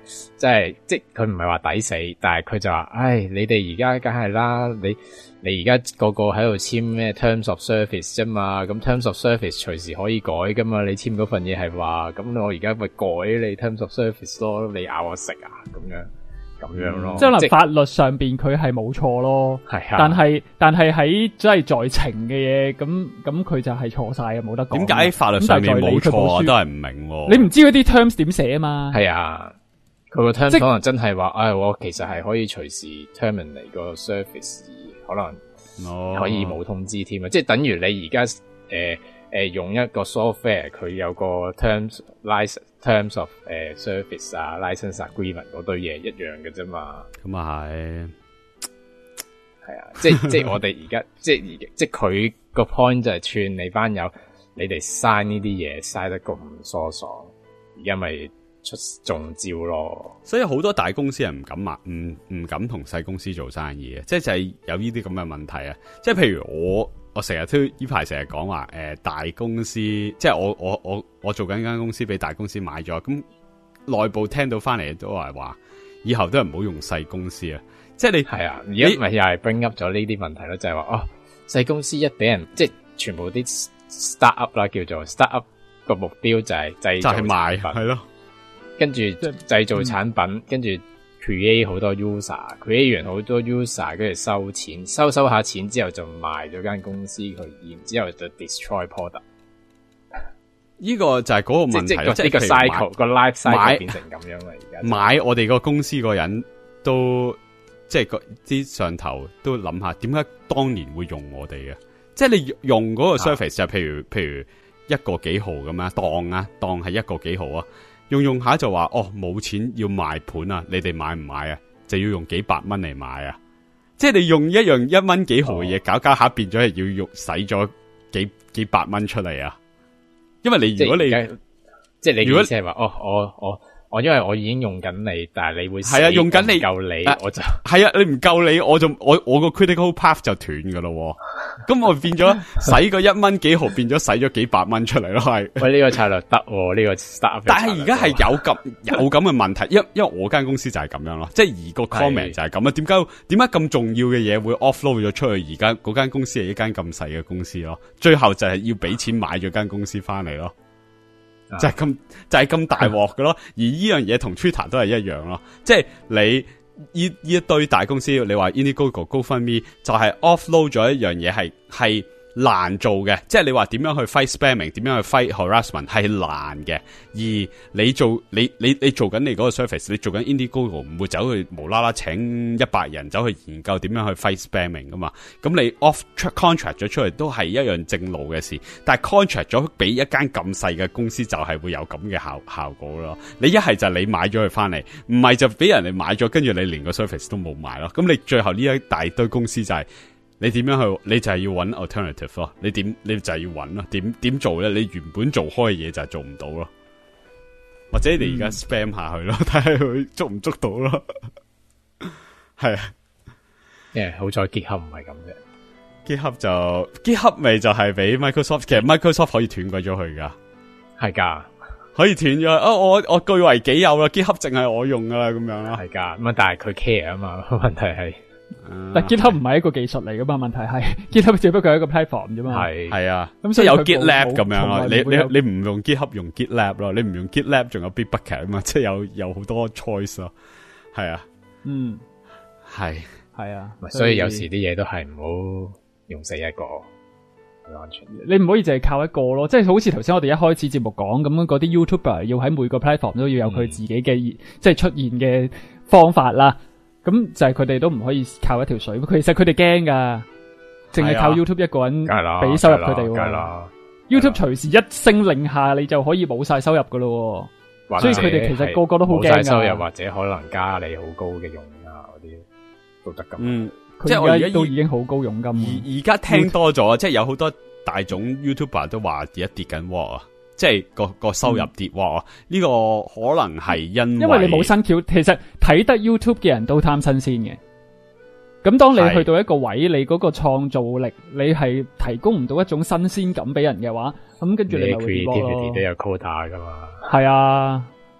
即係即係佢唔係話抵死，但係佢就話，唉，你哋而家梗係啦，你你而家個個喺度簽咩 terms of service 啫嘛，咁 terms of service 隨時可以改噶嘛，你簽嗰份嘢係話，咁我而家咪改你 terms of service 咯，你咬我食啊，咁樣。咁樣咯， 即係可能法律上邊佢係冇錯咯， 係啊， 但係但係喺即係在情嘅嘢，咁咁佢就係錯晒嘅，冇得講。 點解法律上面冇錯我都係唔明喎。 你唔知嗰啲 terms 點寫啊嘛？ 係啊，佢個 terms 可能真係話，唉，我其實係可以隨時 terminate 個 service，可能可以冇通知添啊，即係等於你而家誒誒用一個 software， 佢有個 terms license。terms of 誒、uh, service 啊 license agreement 嗰堆嘢一樣嘅啫嘛， 咁啊係， 係啊，即係即係我哋而家即係即係佢個 point 就係串你班友，你哋嘥呢啲嘢嘥得咁疏爽，而家咪出中招咯。 所以好多大公司係唔敢買，唔唔敢同細公司做生意嘅，即係就係有呢啲咁嘅問題啊。即係譬如我。我成日都呢排成日講話，誒、呃、大公司，即係我我我我做緊間公司俾大公司買咗，咁內部聽到翻嚟都係話，以後都係唔好用細公司啊！即係你係啊，而家咪又係 bring up 咗呢啲問題咯，就係、是、話哦，細公司一俾人即係全部啲 start up 啦，叫做 start up 個目標就係製造就係賣係咯， 跟住製造產品，跟、嗯、住。create 好多 user，create 完好多 user， 跟住收錢，收收下錢之後就賣咗間公司佢，然之後就 destroy product。 呢個就係嗰個問題， 即係個 cycle 個 life cycle 變成咁樣啦。而家買我哋個公司個人都即係個啲上頭都諗下，點解當年會用我哋嘅？即係你用嗰個 service 就、啊、譬如譬如一個幾號咁樣，當啊當係一個幾號啊。用用下就話哦，冇錢要賣盤啊，你哋買唔買啊？就要用幾百蚊嚟買啊！即係你用一樣一蚊幾毫嘅嘢、哦、搞搞下變咗係要用使咗幾幾百蚊出嚟啊！因為你如果你即係你如果係話哦，我我我因為我已經用緊你，但係你會係啊用緊你夠你， 啊、 我就係啊你唔夠你，我就我我個 critical path 就斷噶咯，咁我變咗使個一蚊幾毫變咗使咗幾百蚊出嚟咯，係喂呢、這個策略得呢、這個 start， 但係而家係有咁有咁嘅問題，因因為我間公司就係咁樣咯，即係而個 comment 就係咁啊，點解點解咁重要嘅嘢會 offload 咗出去？而家嗰間公司係一間咁細嘅公司咯，最後就係要俾錢買咗間公司翻嚟咯。就係咁就係咁大鑊嘅咯，而呢樣嘢同 Twitter 都係一樣咯，即係你呢呢一堆大公司，你話 Indiegogo、GoFundMe 就係 offload 咗一樣嘢係係難做嘅，即係你話點樣去 fight spamming， 點樣去 fight harassment 係難嘅，而你做你你你做緊你嗰個 service， 你做緊 Indiegogo 唔會走去無啦啦請一百人走去研究點樣去 fight spamming 噶嘛，咁你 off contract 咗出嚟都係一樣正路嘅事，但係 contract 咗俾一間咁細嘅公司就係會有咁嘅效效果咯。你一係就你買咗佢翻嚟，唔係就俾人哋買咗，跟住你連個 service 都冇買咯。咁你最後呢一大堆公司就係、是。你點樣去？你就係要揾 alternative 咯。你點？你就係要揾咯。點點做咧？你原本做開嘅嘢就係做唔到咯。或者你而家 spam 下去咯，睇下佢捉唔捉到咯。係啊， 誒，好彩 GitHub 唔係咁嘅。 GitHub 就 GitHub 咪就係俾 Microsoft， 其實 Microsoft 可以斷鬼咗佢噶， 係噶，可以斷咗。哦，我我據為己有啦 ，GitHub 淨係我用噶啦，咁樣啦。 係噶，咁啊，但係佢 care 啊嘛，問題係。 但 GitHub 唔係一個技術嚟噶嘛，問題係 GitHub 只不過係一個 platform 啫嘛。 係係啊，咁所以有 GitLab 咁樣咯。你你你唔用 GitHub 用 GitLab 咯，你唔用 GitLab 仲有 Bitbucket 啊嘛，即係有有好多 choice 咯。係啊， 嗯， 係係啊， 所以有時啲嘢都係唔好用死一個，安全。 你唔可以淨係靠一個咯，即係好似頭先我哋一開始節目講咁樣，嗰啲 YouTuber 要喺每個 platform 都要有佢自己嘅、嗯、即係出現嘅方法啦。咁就係佢哋都唔可以靠一條水，其實佢哋驚噶，淨係靠 YouTube 一個人俾收入佢哋。YouTube 隨時一聲令下，你就可以冇晒收入噶咯。所以佢哋其實個個都好驚噶。冇晒收入或者可能加你好高嘅佣啊，嗰啲都得噶。嗯，即係我而家都已經好高佣金。 而而家聽多咗，即係有好多大種 YouTuber 都話而家跌緊鑊啊。即係個個收入跌，哇！呢、這個可能係因為因為你冇新橋，其實睇得 YouTube 嘅人都貪新鮮嘅。咁當你去到一個位，你嗰個創造力，你係提供唔到一種新鮮感俾人嘅話，咁跟住你咪會跌咯。都有 quota 噶嘛？係啊，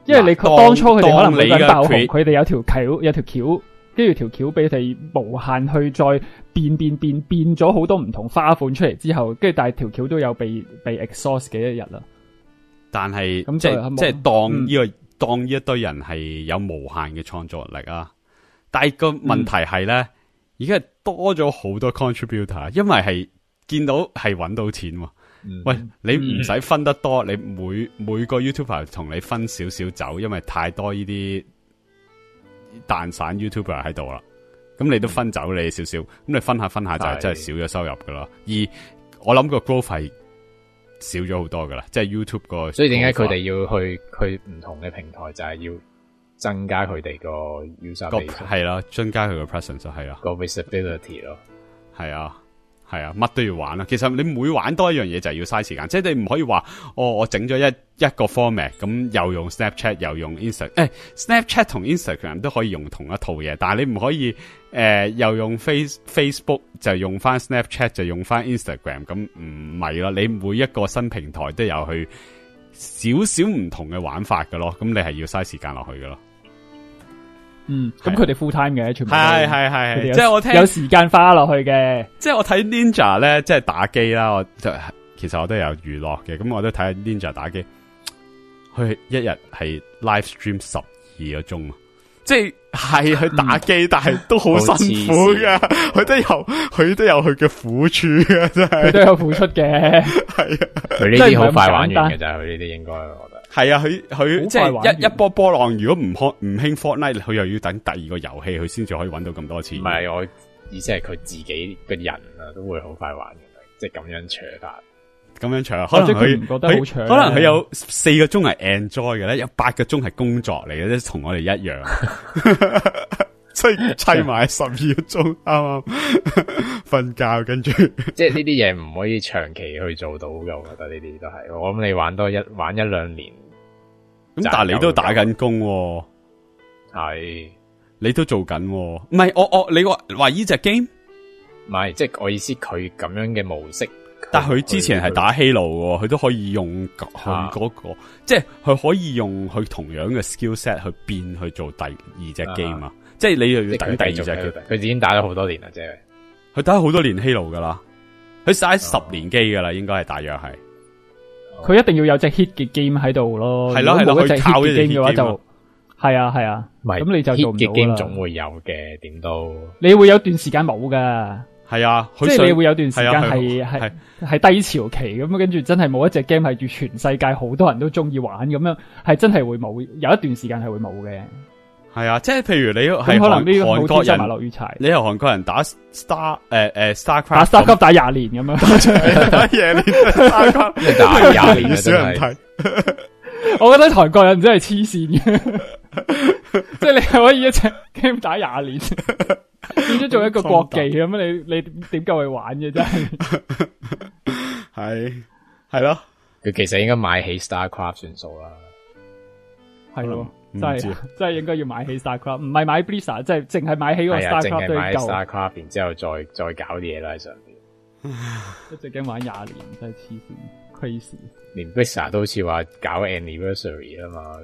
因為你當當初佢哋可能每個人爆紅， 當你嘅佢哋有條橋有條橋，跟住條橋俾你無限去再變變變變咗好多唔同花款出嚟之後，跟住但係條橋都有被被 exhaust 嘅一日啦。 但係咁即就係係即係當呢、 嗯個、當呢一堆人係有無限嘅創作力啊，但係個問題係咧，而家係多咗好多 contributor， 因為係見到係搵到錢喎。 嗯、 喂，你唔使分得多，你每每個 YouTuber 同你分少少走，因為太多呢啲蛋散 YouTuber 喺度啦。咁你都分走你少少，咁你分下分下就係真係少咗收入噶啦。而我諗個 growth 係少咗好多噶啦，即係 YouTube 個。 所以點解佢哋要去去唔同嘅平台，就係要增加佢哋個 user base， 係啦，增加佢個 presence 係啊， 個 visibility 咯， 係啊。係啊，乜都要玩啦。其實你每玩多一樣嘢就係要嘥時間，即係你唔可以話，哦，我整咗一一個 format，咁又用 Snapchat 又用 Instagram，誒，Snapchat 同 Instagram 都可以用同一套嘢，但係你唔可以誒、呃、又用 Face Facebook 就用翻 Snapchat 就用翻 Instagram，咁唔係咯。你每一個新平台都有去少少唔同嘅玩法噶咯，咁你係要嘥時間落去噶咯。 嗯，咁佢哋 full time 嘅，全部係係係， 即即係我聽有時間花落去嘅。 即係我睇 Ninja 咧，即係打機啦，我就其實我都有娛樂嘅，咁我都睇下 Ninja 打機。佢一日係 live stream 十二個鐘，即係係去打機，嗯、但係都好辛苦噶。佢都有佢都有佢嘅苦處嘅，真係。佢都有付出嘅， 係啊。 佢呢啲好快玩完嘅就係佢呢啲應該，我覺得。係啊，佢佢即係一一波波浪。如果唔開唔興 Fortnite，佢又要等第二個遊戲，佢先至可以搵到咁多錢。 唔係，我意思係佢自己嘅人啊，都會好快玩嘅，即係咁樣扯法，咁樣扯。可能佢覺得好扯， 可能佢有四個鐘係 enjoy 嘅咧，有八個鐘係工作嚟嘅，即係同我哋一樣。所以砌埋十二個鐘，啱啱瞓覺，跟住即係呢啲嘢唔可以長期去做到嘅。我覺得呢啲都係，我諗你玩多一玩一兩年。 咁但係你都打緊工， 係你都做緊，唔係我我你話話呢隻 game， 唔係即係我意思，佢咁樣嘅模式， 但係佢之前係打 Halo 嘅，佢都可以用佢嗰個，即係佢可以用佢同樣嘅 skill set 去變去做第二隻 game 啊，即係你又要等第二隻 game， 佢已經打咗好多年啦，即係佢打咗好多年 Halo 噶啦，佢打十年機噶啦，應該係大約係。 佢一定要有隻 hit 嘅 game 喺度咯， 係咯係咯， 冇一隻 hit 嘅 game 嘅話就係啊係啊，咁你就做唔到啦。 hit 嘅 game 總會有嘅，點都你會有段時間冇噶， 係啊， 即係你會有段時間係係係低潮期咁，跟住真係冇一隻 game 係住全世界好多人都中意玩咁樣，係真係會冇，有一段時間係會冇嘅。 係啊，即係譬如你係可能呢個韓國人落雨柴， 你係韓國人打 Star 誒、呃、誒 Starcraft 打 Starcraft 打廿年咁樣， 打廿年 Starcraft 打廿年少人睇。 我覺得韓國人真係黐線嘅，即係你可以一隻 game 打廿年，變咗做一個國技咁，你你點夠去玩嘅真係？ 係係咯， 佢其實應該買起 Starcraft 算數啦， 係咯。真係真係應該要買起 Starcraft，唔係買 Blizzard，即係淨係買起個 Starcraft 都夠。 Starcraft 然之後再再搞啲嘢啦喺上邊， 一直驚玩廿年，真係黐線 crazy。 連 Blizzard 都好似話搞 anniversary 啊嘛，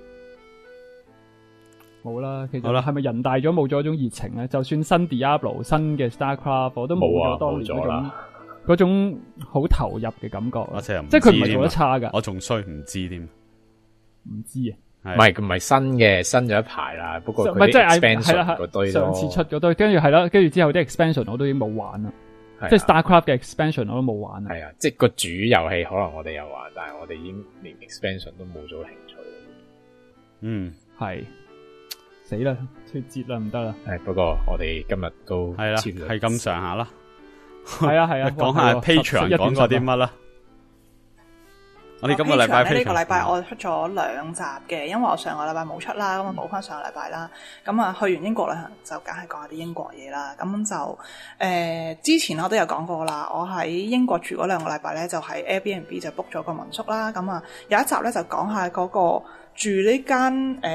你冇啦。其實係咪人大咗冇咗一種熱情咧？就算新 Diablo、新嘅 Starcraft，我都冇咗當年嗰種嗰種好投入嘅感覺。即係佢唔係做得差噶， 我仲衰唔知添， 唔知啊。 唔係佢唔係新嘅，新咗一排啦。不過佢啲 expansion 嗰堆上次出嗰堆，跟住係啦，跟住之後啲 expansion 我都已經冇玩啦。即係 Starcraft 嘅 expansion 我都冇玩。 係啊，即係個主遊戲可能我哋有玩，但係我哋已經連 expansion 都冇咗興趣。 嗯， 係死啦，脫節啦，唔得啦。 係不過我哋今日都係啦，係咁上下啦。 係啊係啊， 講下 Patreon 講過啲乜啦？我哋今個禮拜呢個禮拜我出咗兩集嘅，因為我上個禮拜冇出啦，咁我補翻上個禮拜啦。咁啊，去完英國旅行就梗係講下啲英國嘢啦。咁就誒、呃，之前我都有講過啦。我喺英國住嗰兩個禮拜咧，就喺 Airbnb 就 book 咗個民宿啦。咁啊，有一集咧就講下嗰個住呢間誒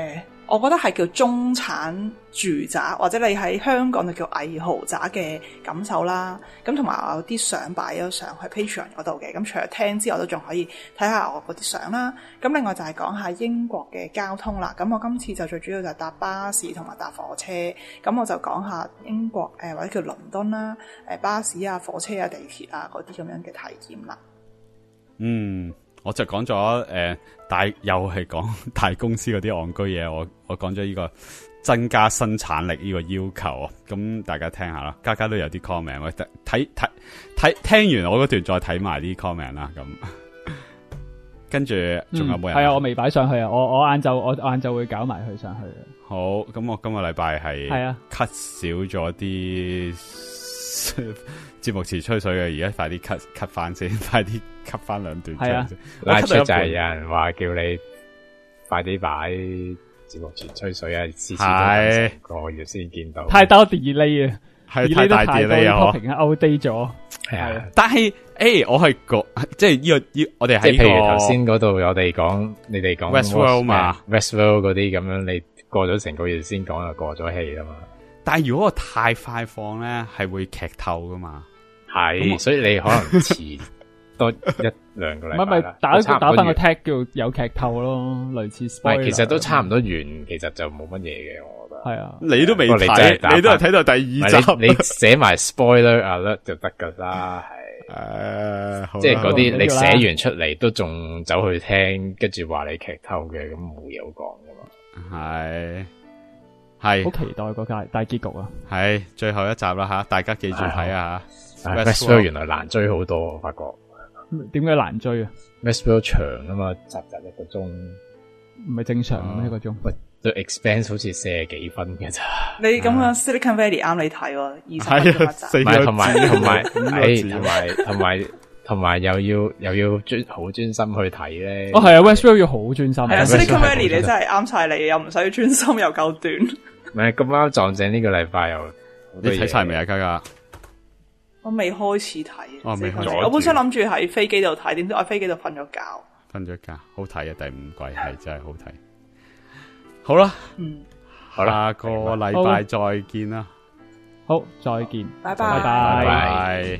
我覺得係叫中產住宅，或者你喺香港就叫偽豪宅嘅感受啦。咁同埋我有啲相擺咗上去 Patreon 嗰度嘅。咁除咗聽之外，都仲可以睇下我嗰啲相啦。咁另外就係講下英國嘅交通啦。咁我今次就最主要就係搭巴士同埋搭火車。咁我就講下英國誒、呃、或者叫倫敦啦，誒巴士啊、火車啊、地鐵啊嗰啲咁樣嘅體驗啦。 嗯。我就講咗誒大又係講大公司嗰啲戇居嘢，我我講咗呢個增加生產力呢個要求啊，咁大家聽下啦，家家都有啲 comment， 我睇睇睇聽完我嗰段再睇埋啲 comment 啦，咁跟住仲有冇人？ 係、嗯、啊，我未擺上去啊，我我晏晝我晏晝會搞埋佢上去嘅。 好，咁我今個禮拜係係啊 cut 少咗啲節目詞吹水嘅，而家快啲 cut cut 翻先，快啲 cut 翻兩段。係啊， 拉出就係有人話叫你快啲擺節目詞吹水啊，次次都係個月先見到。太多 delay 啊， 係太大 delay 啊， 平啊 outdate 咗。 係啊， 但係誒、欸，我係講即係呢個呢，我哋喺即係譬如頭先嗰度我哋講，你哋講 Westworld 嘛 ，Westworld 嗰啲咁樣，你過咗成個月先講就過咗氣啦嘛。 但係如果我太快放咧，係會劇透噶嘛。 係，所以你可能遲多一兩個禮拜啦。 咪咪打打翻個 tag 叫有劇透咯，類似 spoiler。 其實都差唔多完，其實就冇乜嘢嘅，我覺得。係啊， 你都未睇，你都係睇到第二集。 你寫埋 spoiler alert 就得噶啦，係。誒，即係嗰啲你寫完出嚟都仲走去聽，跟住話你劇透嘅，咁冇嘢好講噶嘛。 係。係。 好期待嗰屆大結局啊！ 係最後一集啦吓，大家記住睇啊吓。 Westworld 原來難追好多，我發覺。 點解難追啊 ？Westworld 長啊嘛，集集一個鐘， 唔係正常咩？一個鐘。 喂，對 expense 好似四十幾分嘅咋？ 你咁樣 Silicon Valley 啱你睇喎，二十分鐘一集。 唔係同埋同埋，係同埋同埋同埋又要又要專好專心去睇咧。 哦，係啊 ，Westworld 要好專心。 係啊 ，Silicon Valley 你真係啱晒你，又唔使專心又夠短。 唔係咁啱撞正呢個禮拜又， 你睇晒未啊，家家？ 我未開始睇， 我未開始。 我本身諗住喺飛機度睇，點知我喺飛機度瞓咗覺。 瞓咗覺，好睇啊！第五季係真係好睇。好啦， 嗯， 好啦，下個禮拜再見啦。 好，再見， 拜拜， 拜拜。 拜拜。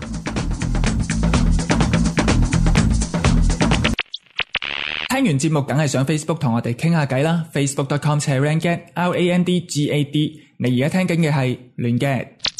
聽完節目梗係上 Facebook 同我哋傾下偈啦 ，facebook dot com slash randgad，R A N D G A D。你而家聽緊嘅係亂 gad。